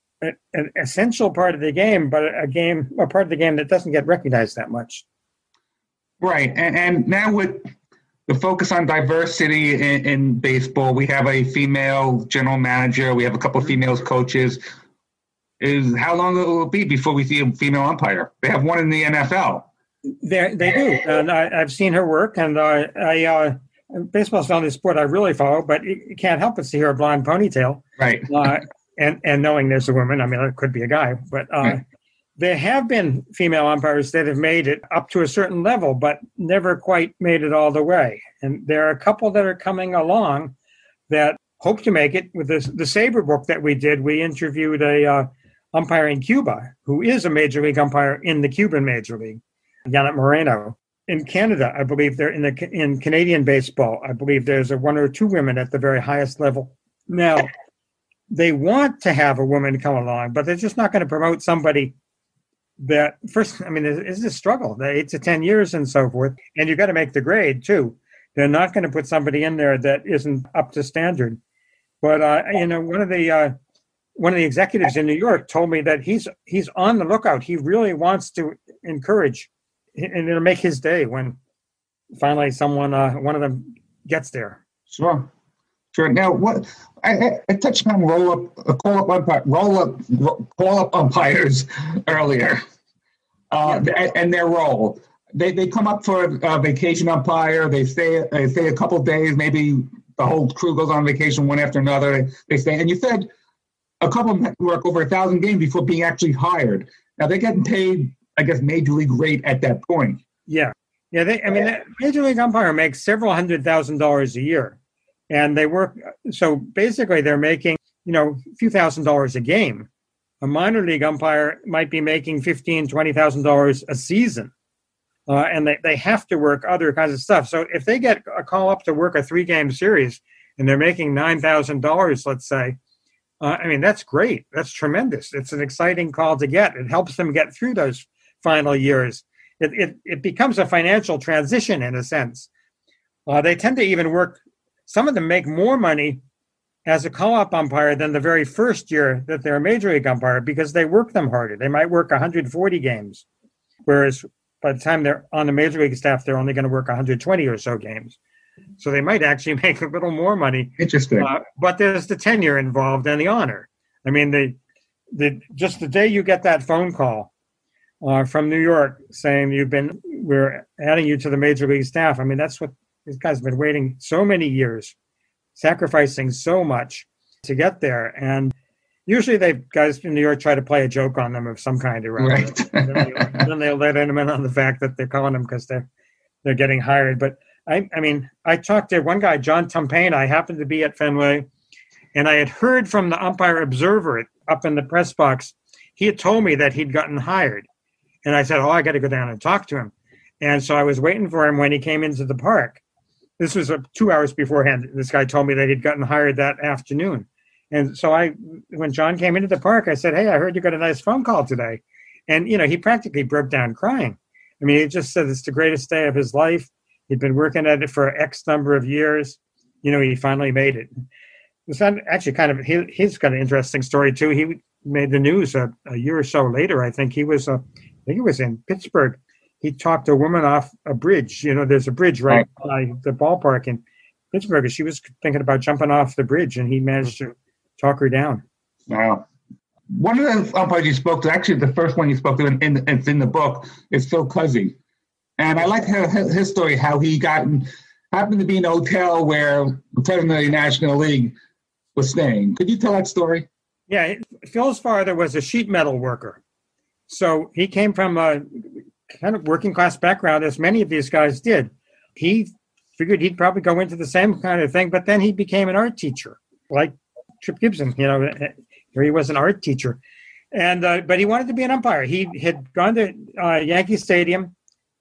an essential part of the game, but a game, a part of the game that doesn't get recognized that much. Right, and and now with the focus on diversity in, in baseball, we have a female general manager, we have a couple of female coaches. Is how long it will be before we see a female umpire? They have one in the N F L. They they do, and I, I've seen her work. And uh, I uh, baseball's not a sport I really follow, but you can't help but see her blonde ponytail, right? Uh, and and knowing there's a woman, I mean, it could be a guy, but uh, right. There have been female umpires that have made it up to a certain level, but never quite made it all the way. And there are a couple that are coming along that hope to make it. With the the Sabre book that we did, we interviewed a. Uh, umpire in Cuba, who is a major league umpire in the Cuban Major League, Janet Moreno. In Canada, I believe they're in the in Canadian baseball, I believe there's a one or two women at the very highest level. Now, they want to have a woman come along, but they're just not going to promote somebody that first, I mean, it's a struggle, the eight to ten years and so forth. And you've got to make the grade too. They're not going to put somebody in there that isn't up to standard. But, uh, you know, one of the, uh, One of the executives in New York told me that he's he's on the lookout. He really wants to encourage, and it'll make his day when finally someone, uh, one of them, gets there. Sure, sure. Now, what I, I touched on roll up, uh, call up umpire, roll up, call up umpires earlier, uh, yeah. and, and their role. They they come up for a vacation umpire. They stay they stay a couple of days. Maybe the whole crew goes on vacation one after another. They stay, and you said. A couple of them work over a thousand games before being actually hired. Now they're getting paid, I guess, major league rate at that point. Yeah, yeah. They, I mean, the major league umpire makes several hundred thousand dollars a year, and they work. So basically, they're making you know a few thousand dollars a game. A minor league umpire might be making fifteen, twenty thousand dollars a season, uh, and they, they have to work other kinds of stuff. So if they get a call up to work a three game series and they're making nine thousand dollars, let's say. Uh, I mean, that's great. That's tremendous. It's an exciting call to get. It helps them get through those final years. It it, it becomes a financial transition in a sense. Uh, they tend to even work, some of them make more money as a call-up umpire than the very first year that they're a major league umpire because they work them harder. They might work one hundred forty games, whereas by the time they're on the major league staff, they're only going to work one hundred twenty or so games. So they might actually make a little more money. Interesting. Uh, but there's the tenure involved and the honor. I mean, the the just the day you get that phone call uh, from New York saying you've been, we're adding you to the major league staff. I mean, that's what These guys have been waiting so many years, sacrificing so much to get there. And usually they guys in New York try to play a joke on them of some kind or other. Right. And then, they, then they'll let them in on the fact that they're calling them because they're they're getting hired. But I, I mean, I talked to one guy, John Tumpane. I happened to be at Fenway, and I had heard from the umpire observer up in the press box. He had told me that he'd gotten hired. And I said, oh, I got to go down and talk to him. And so I was waiting for him when he came into the park. This was uh, two hours beforehand. This guy told me that he'd gotten hired that afternoon. And so I, when John came into the park, I said, hey, I heard you got a nice phone call today. And, you know, he practically broke down crying. I mean, he just said it's the greatest day of his life. He'd been working at it for X number of years. You know, he finally made it. It's actually kind of, he, he's got an interesting story too. He made the news a, a year or so later. I think he was, uh, I think he was in Pittsburgh. He talked a woman off a bridge. You know, there's a bridge right by the ballpark in Pittsburgh. And she was thinking about jumping off the bridge, and he managed to talk her down. Wow. One of the umpires you spoke to, actually the first one you spoke to, and in, in, it's in the book, is Phil Cuzzi. And I like his, his story, how he got happened to be in a hotel where the president of the National League was staying. Could you tell that story? Yeah, Phil's father was a sheet metal worker. So he came from a kind of working class background, as many of these guys did. He figured he'd probably go into the same kind of thing, but then he became an art teacher, like Trip Gibson. You know, here he was an art teacher. And uh, but he wanted to be an umpire. He had gone to uh, Yankee Stadium,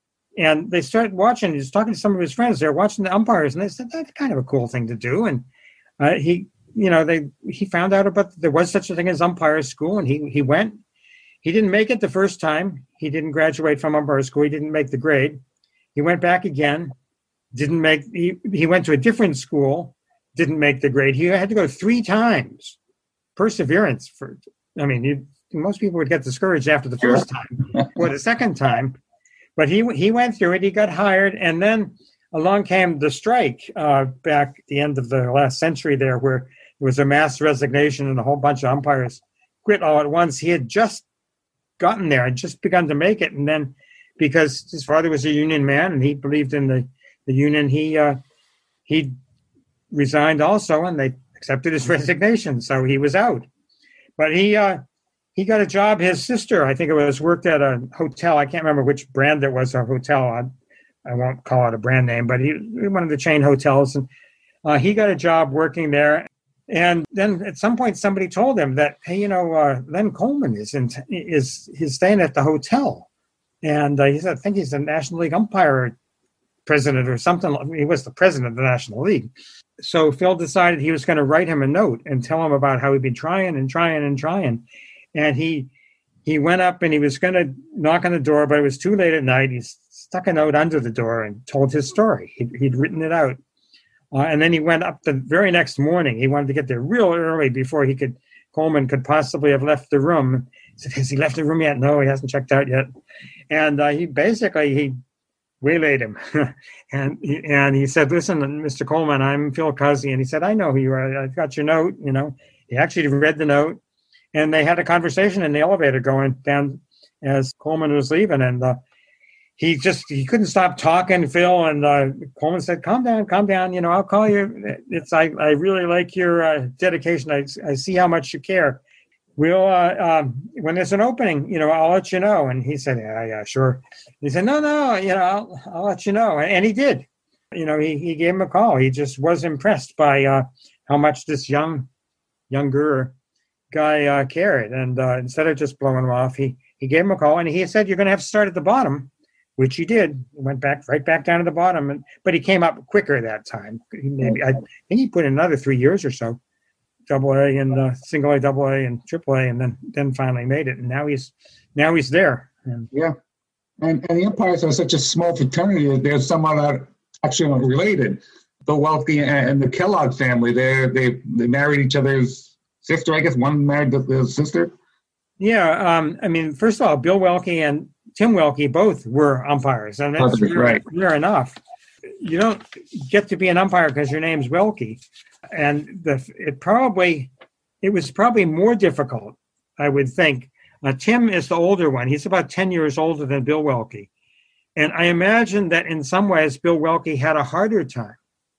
and they started watching. He was talking to some of his friends. They were watching the umpires, and they said, that's kind of a cool thing to do. And uh, he, you know, they he found out about there was such a thing as umpire school, and he he went. He didn't make it the first time. He didn't graduate from umpire school. He didn't make the grade. He went back again. Didn't make. He he went to a different school. Didn't make the grade. He had to go three times. Perseverance for. I mean, you, most people would get discouraged after the first time or the second time. But he he went through it. He got hired, and then along came the strike uh, back at the end of the last century there, where there was a mass resignation and a whole bunch of umpires quit all at once. He had just gotten there and just begun to make it, and then because his father was a union man and he believed in the, the union, he uh, he resigned also, and they accepted his resignation, so he was out. But he uh, he got a job. His sister, I think it was, worked at a hotel. I can't remember which brand it was, a hotel. I, I won't call it a brand name, but he one of the chain hotels, and uh, he got a job working there. And then at some point, somebody told him that, hey, you know, uh, Len Coleman is in, is he's staying at the hotel, and uh, he said, I think he's the National League umpire president or something. He was the president of the National League. So Phil decided he was going to write him a note and tell him about how he'd been trying and trying and trying. And he he went up and he was going to knock on the door, but it was too late at night. He stuck a note under the door and told his story. He'd, he'd written it out. Uh, and then he went up the very next morning. He wanted to get there real early before he could, Coleman could possibly have left the room. He said, has he left the room yet? No, he hasn't checked out yet. And uh, he basically, he waylaid him. and, he, and he said, listen, Mister Coleman, I'm Phil Cuzzi. And he said, I know who you are. I got your note. You know, he actually read the note. And they had a conversation in the elevator going down as Coleman was leaving. And uh, he just, he couldn't stop talking, Phil. And uh, Coleman said, calm down, calm down. You know, I'll call you. It's, I, I really like your uh, dedication. I, I see how much you care. We'll, uh, um, when there's an opening, you know, I'll let you know. And he said, yeah, yeah, sure. He said, no, no, you know, I'll, I'll let you know. And he did. You know, he, he gave him a call. He just was impressed by uh, how much this young, younger guy uh, cared. And uh, instead of just blowing him off, he, he gave him a call. And he said, you're going to have to start at the bottom, which he did. He went back right back down to the bottom. And but he came up quicker that time. He maybe I think he put in another three years or so. Double A and uh, single A, double A, and triple A, and then then finally made it. And now he's now he's there. And, yeah, and and the umpires are such a small fraternity that they're somewhat actually related. The Welke and the Kellogg family, they they they married each other's sister. I guess one married the sister. Yeah, um, I mean, first of all, Bill Welke and Tim Welke both were umpires, and that's rare, right. rare enough. You don't get to be an umpire because your name's Welke. And the it probably it was probably more difficult, I would think. Uh, Tim is the older one. He's about ten years older than Bill Welke. And I imagine that in some ways, Bill Welke had a harder time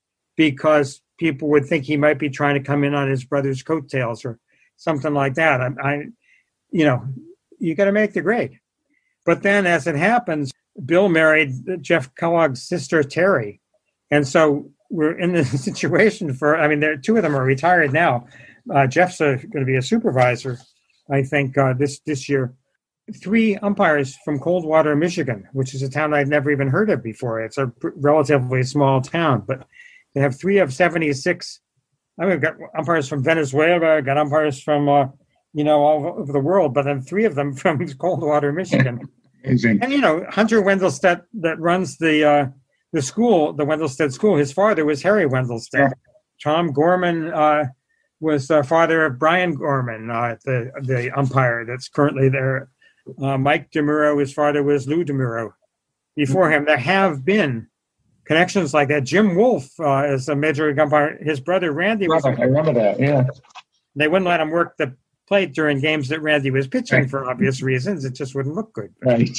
because people would think he might be trying to come in on his brother's coattails or something like that. I, I you know, you got to make the grade. But then as it happens, Bill married Jeff Kellogg's sister, Terry. And so we're in this situation for, I mean, there, two of them are retired now. Uh, Jeff's going to be a supervisor, I think, uh, this, this year. Three umpires from Coldwater, Michigan, which is a town I'd never even heard of before. It's a pr- relatively small town, but they have three of seventy-six. I mean, we've got umpires from Venezuela, got umpires from, uh, you know, all over the world, but then three of them from Coldwater, Michigan. Amazing. And, you know, Hunter Wendelstedt that runs the uh, the school, the Wendelstedt School, his father was Harry Wendelstedt. Yeah. Tom Gorman uh, was the father of Brian Gorman, uh, the, the umpire that's currently there. Uh, Mike DeMuro, his father was Lou DeMuro. Before him, there have been connections like that. Jim Wolf uh, is a major league umpire. His brother Randy was. I remember that. Yeah. They wouldn't let him work the plate during games that Randy was pitching right. for obvious reasons. It just wouldn't look good. Right.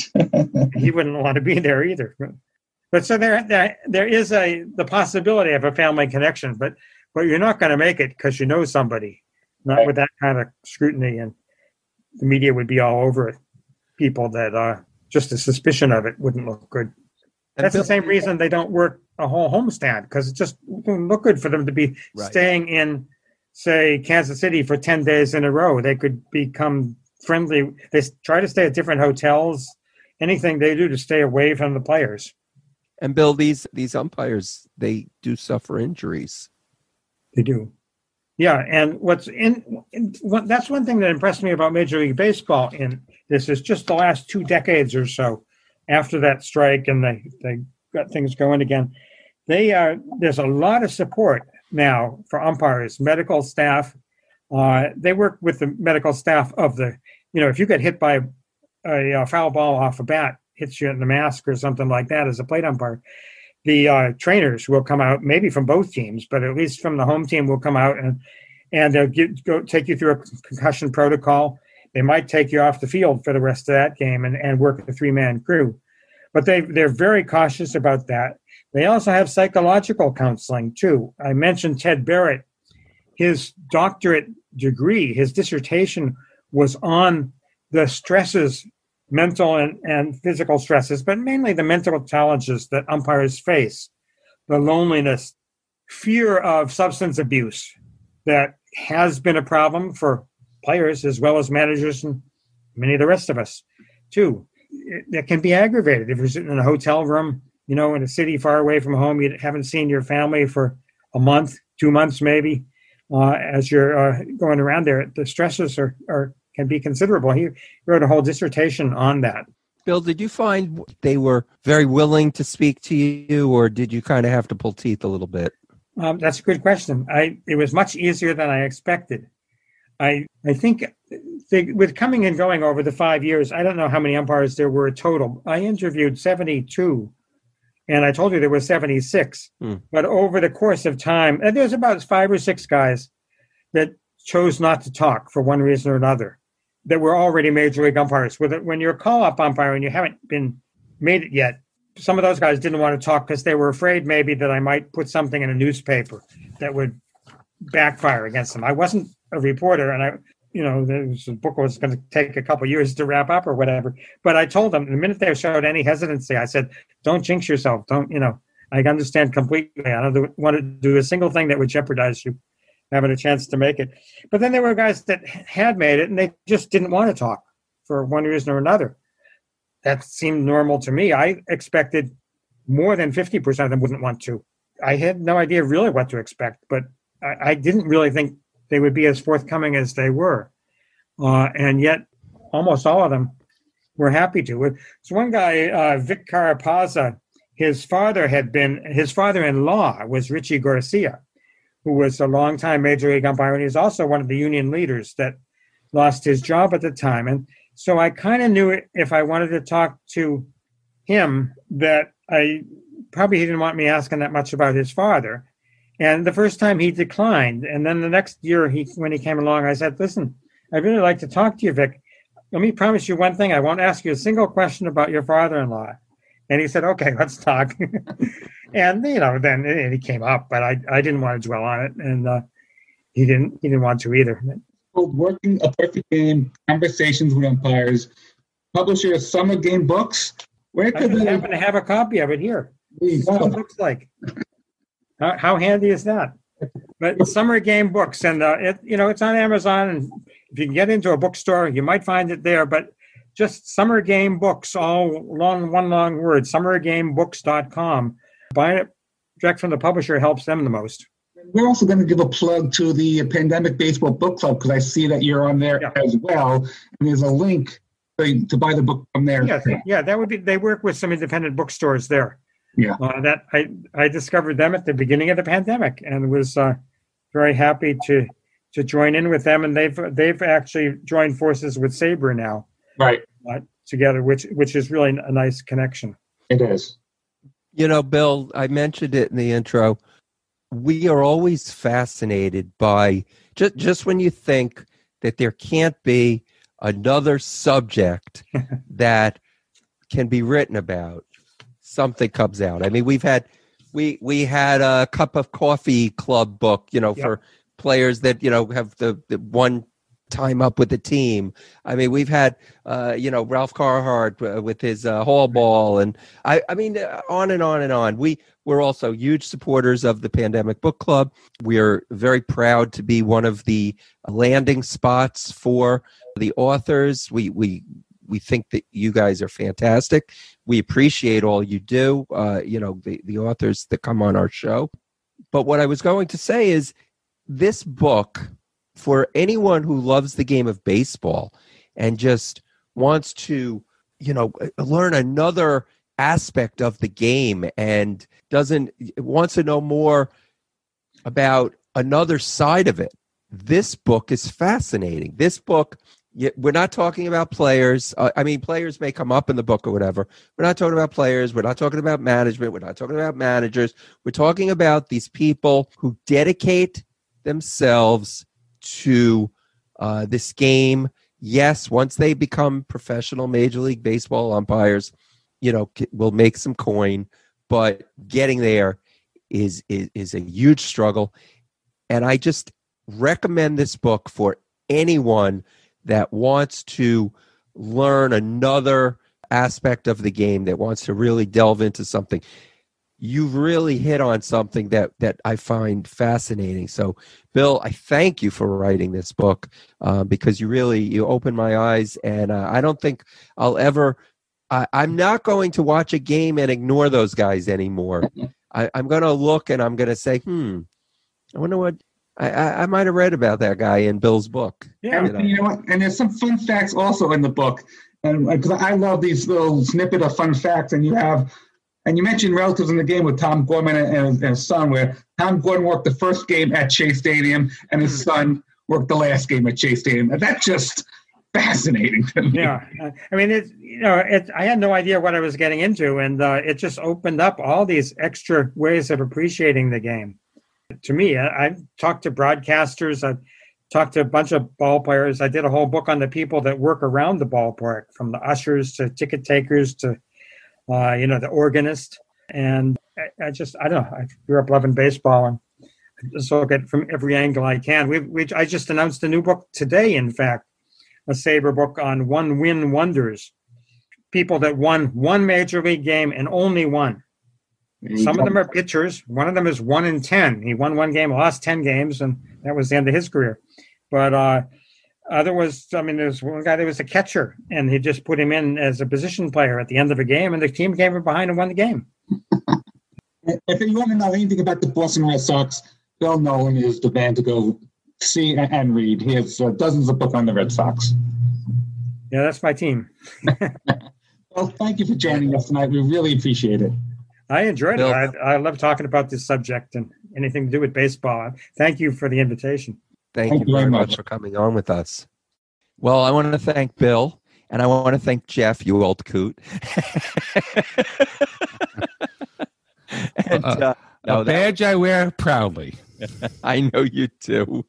He wouldn't want to be there either. But so there, there, there is a the possibility of a family connection, but but you're not going to make it because you know somebody, not right. with that kind of scrutiny, and the media would be all over it. People that uh, just a suspicion of it wouldn't look good. That's the same reason they don't work a whole homestand, because it just wouldn't look good for them to be right. staying in, say, Kansas City for ten days in a row. They could become friendly. They try to stay at different hotels, anything they do to stay away from the players. And Bill, these these umpires, they do suffer injuries. They do. Yeah, and what's in, in what, that's one thing that impressed me about Major League Baseball in this is just the last two decades or so after that strike and they, they got things going again. They are, there's a lot of support now for umpires, medical staff. Uh, they work with the medical staff of the, you know, if you get hit by a, a foul ball off a bat, hits you in the mask or something like that as a plate umpire, the uh, trainers will come out, maybe from both teams, but at least from the home team will come out and and they'll get, go take you through a concussion protocol. They might take you off the field for the rest of that game and, and work a three-man crew. But they, they're very cautious about that. They also have psychological counseling, too. I mentioned Ted Barrett. His doctorate degree, his dissertation was on the stresses, mental and, and physical stresses, but mainly the mental challenges that umpires face, the loneliness, fear of substance abuse that has been a problem for players as well as managers and many of the rest of us, too. That can be aggravated. If you're sitting in a hotel room, you know, in a city far away from home, you haven't seen your family for a month, two months maybe, uh, as you're uh, going around there, the stresses are, are can be considerable. He wrote a whole dissertation on that. Bill, did you find they were very willing to speak to you, or did you kind of have to pull teeth a little bit? Um, that's a good question. I it was much easier than I expected. I I think they, with coming and going over the five years, I don't know how many umpires there were total. I interviewed seventy-two, and I told you there were seventy-six. Hmm. But over the course of time, and there's about five or six guys that chose not to talk for one reason or another that were already major league umpires. When you're a call-up umpire and you haven't been made it yet, some of those guys didn't want to talk because they were afraid maybe that I might put something in a newspaper that would backfire against them. I wasn't a reporter, and I, you know, the book was going to take a couple of years to wrap up or whatever. But I told them the minute they showed any hesitancy, I said, "Don't jinx yourself. Don't, you know." I understand completely. I don't want to do a single thing that would jeopardize you having a chance to make it. But then there were guys that had made it, and they just didn't want to talk for one reason or another. That seemed normal to me. I expected more than fifty percent of them wouldn't want to. I had no idea really what to expect, but I, I didn't really think they would be as forthcoming as they were. Uh, and yet almost all of them were happy to. So one guy, uh, Vic Carapazza, his father had been, his father-in-law was Richie Garcia, who was a longtime major league umpire, and he was also one of the union leaders that lost his job at the time. And so I kind of knew if I wanted to talk to him that I probably he didn't want me asking that much about his father. And the first time he declined. And then the next year he when he came along, I said, "Listen, I'd really like to talk to you, Vic. Let me promise you one thing. I won't ask you a single question about your father-in-law. And he said, okay, let's talk. And, you know, then it, it came up, but I, I didn't want to dwell on it. And uh, he didn't he didn't want to either. Called Working a Perfect Game, Conversations with Umpires. Publisher of Summer Game Books. Where I could just they... happen to have a copy of it here. There you That's what it go. looks like. How, how handy is that? But Summer Game Books, and uh, it, you know, it's on Amazon, and if you can get into a bookstore, you might find it there. But just Summer Game Books, all long one long word, summer game books dot com. Buying it direct from the publisher helps them the most. We're also going to give a plug to the Pandemic Baseball Book Club because I see that you're on there Yeah. as well. And there's a link to, to buy the book from there. Yeah, yeah, that would be. They work with some independent bookstores there. Yeah. Uh, that I I discovered them at the beginning of the pandemic and was uh, very happy to to join in with them. And they've they've actually joined forces with Sabre now Right. uh, together, which which is really a nice connection. It is. You know, Bill, I mentioned it in the intro. We are always fascinated by just just when you think that there can't be another subject that can be written about, something comes out. I mean, we've had we we had a cup of coffee club book, you know, Yep. for players that, you know, have the, the one time up with the team. I mean, we've had uh, you know, Ralph Carhart uh, with his uh, Hall Ball, and I I mean, uh, on and on and on. We we're also huge supporters of the Pandemic Book Club. We are very proud to be one of the landing spots for the authors. We we we think that you guys are fantastic. We appreciate all you do, uh, you know, the, the authors that come on our show. But what I was going to say is this book, for anyone who loves the game of baseball and just wants to, you know, learn another aspect of the game and doesn't wants to know more about another side of it, this book is fascinating. This book, we're not talking about players. Uh, I mean, players may come up in the book or whatever. We're not talking about players. We're not talking about management. We're not talking about managers. We're talking about these people who dedicate themselves to uh, this game. Yes, once they become professional Major League Baseball umpires, you know, will make some coin, but getting there is, is is a huge struggle. And I just recommend this book for anyone that wants to learn another aspect of the game, that wants to really delve into something. You've really hit on something that that I find fascinating. So, Bill, I thank you for writing this book uh, because you really you opened my eyes, and uh, I don't think I'll ever. I, I'm not going to watch a game and ignore those guys anymore. I, I'm going to look and I'm going to say, hmm, I wonder what I, I, I might have read about that guy in Bill's book. Yeah, And you know. you know what? And there's some fun facts also in the book. And because I love these little snippet of fun facts, and you have, and you mentioned relatives in the game with Tom Gorman and, and, and his son, where Tom Gordon worked the first game at Chase Stadium, and his son worked the last game at Chase Stadium. And that's just fascinating to me. Yeah, uh, I mean, it. You know, it. I had no idea what I was getting into, and uh, it just opened up all these extra ways of appreciating the game. To me, I, I've talked to broadcasters. I've talked to a bunch of ball players. I did a whole book on the people that work around the ballpark, from the ushers to ticket takers to, uh, you know, the organist. And I, I just, I don't know. I grew up loving baseball, and I just look at it from every angle I can. We, we, I just announced a new book today, in fact, a Sabre book on one-win wonders. People that won one major league game and only one. Some of them are pitchers. One of them is one in ten. He won one game, lost ten games, and that was the end of his career. But uh, other was, I mean, there's one guy that was a catcher, and he just put him in as a position player at the end of a game, and the team came from behind and won the game. If you want to know anything about the Boston Red Sox, Bill Nolan is the man to go see and read. He has uh, dozens of books on the Red Sox. Yeah, that's my team. Well, thank you for joining us tonight. We really appreciate it. I enjoyed Bill. it. I, I love talking about this subject and anything to do with baseball. Thank you for the invitation. Thank, Thank you very much much. for coming on with us. Well, I want to thank Bill, and I want to thank Jeff, you old coot. and, uh, no, a that- badge I wear proudly. I know you do.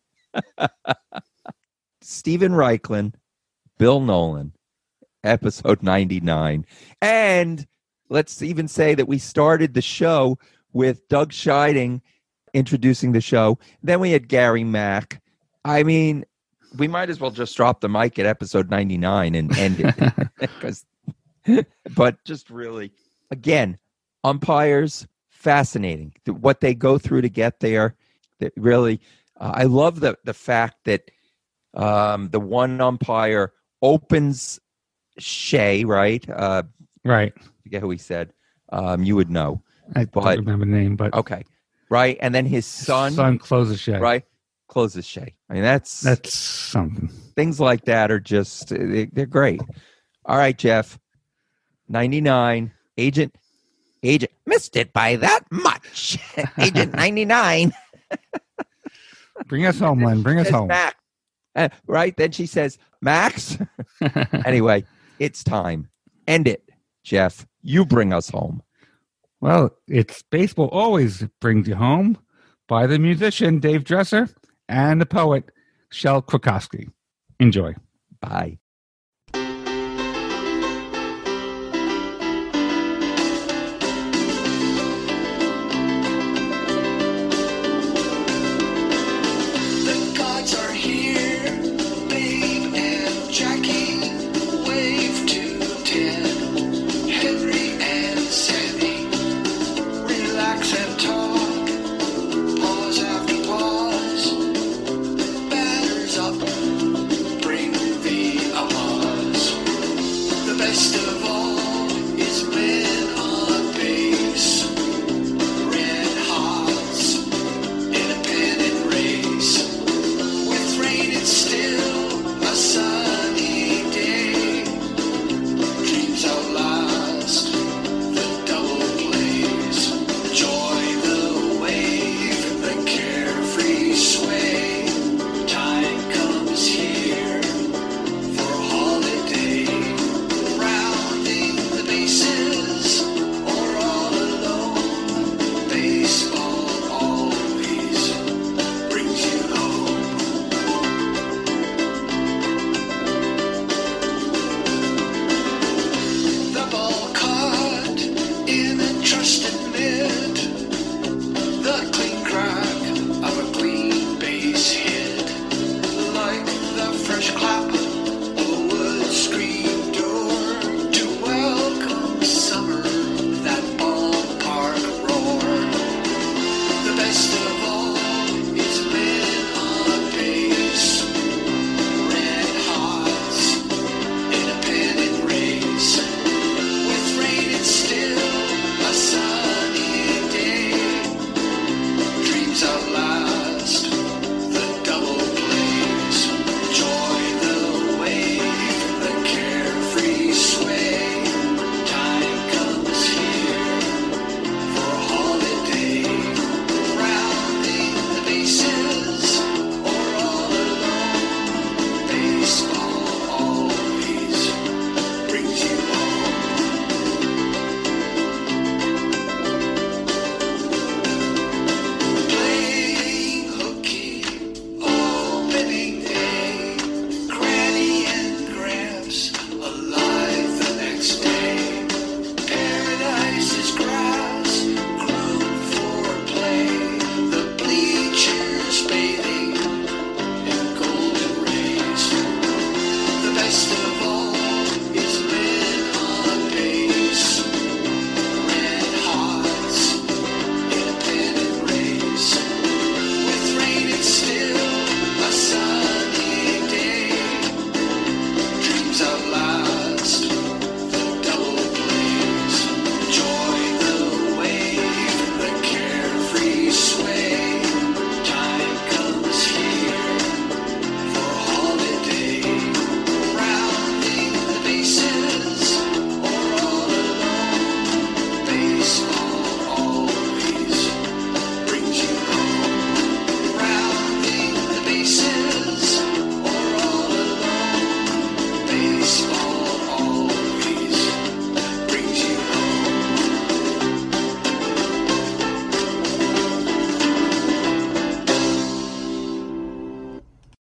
Steven Reichlin, Bill Nolan, episode ninety-nine. And let's even say that we started the show with Doug Scheiding introducing the show. Then we had Gary Mack. I mean, we might as well just drop the mic at episode ninety-nine and end it. Because, but just really, again, umpires, fascinating. What they go through to get there. That really, uh, I love the the fact that um, the one umpire opens Shea, right? Uh, right. I forget who he said. Um, you would know. I but, don't remember the name, but okay, right. And then his son, son closes Shea, right? Closes Shea. I mean, that's that's something. Things like that are just they, they're great. All right, Jeff. ninety-nine agent. Agent missed it by that much. Agent ninety-nine. Bring us home, Len. Bring us home. Max. Uh, right? Then she says, Max. Anyway, it's time. End it, Jeff. You bring us home. Well, it's Baseball Always Brings You Home by the musician Dave Dresser and the poet Shel Krakowski. Enjoy. Bye.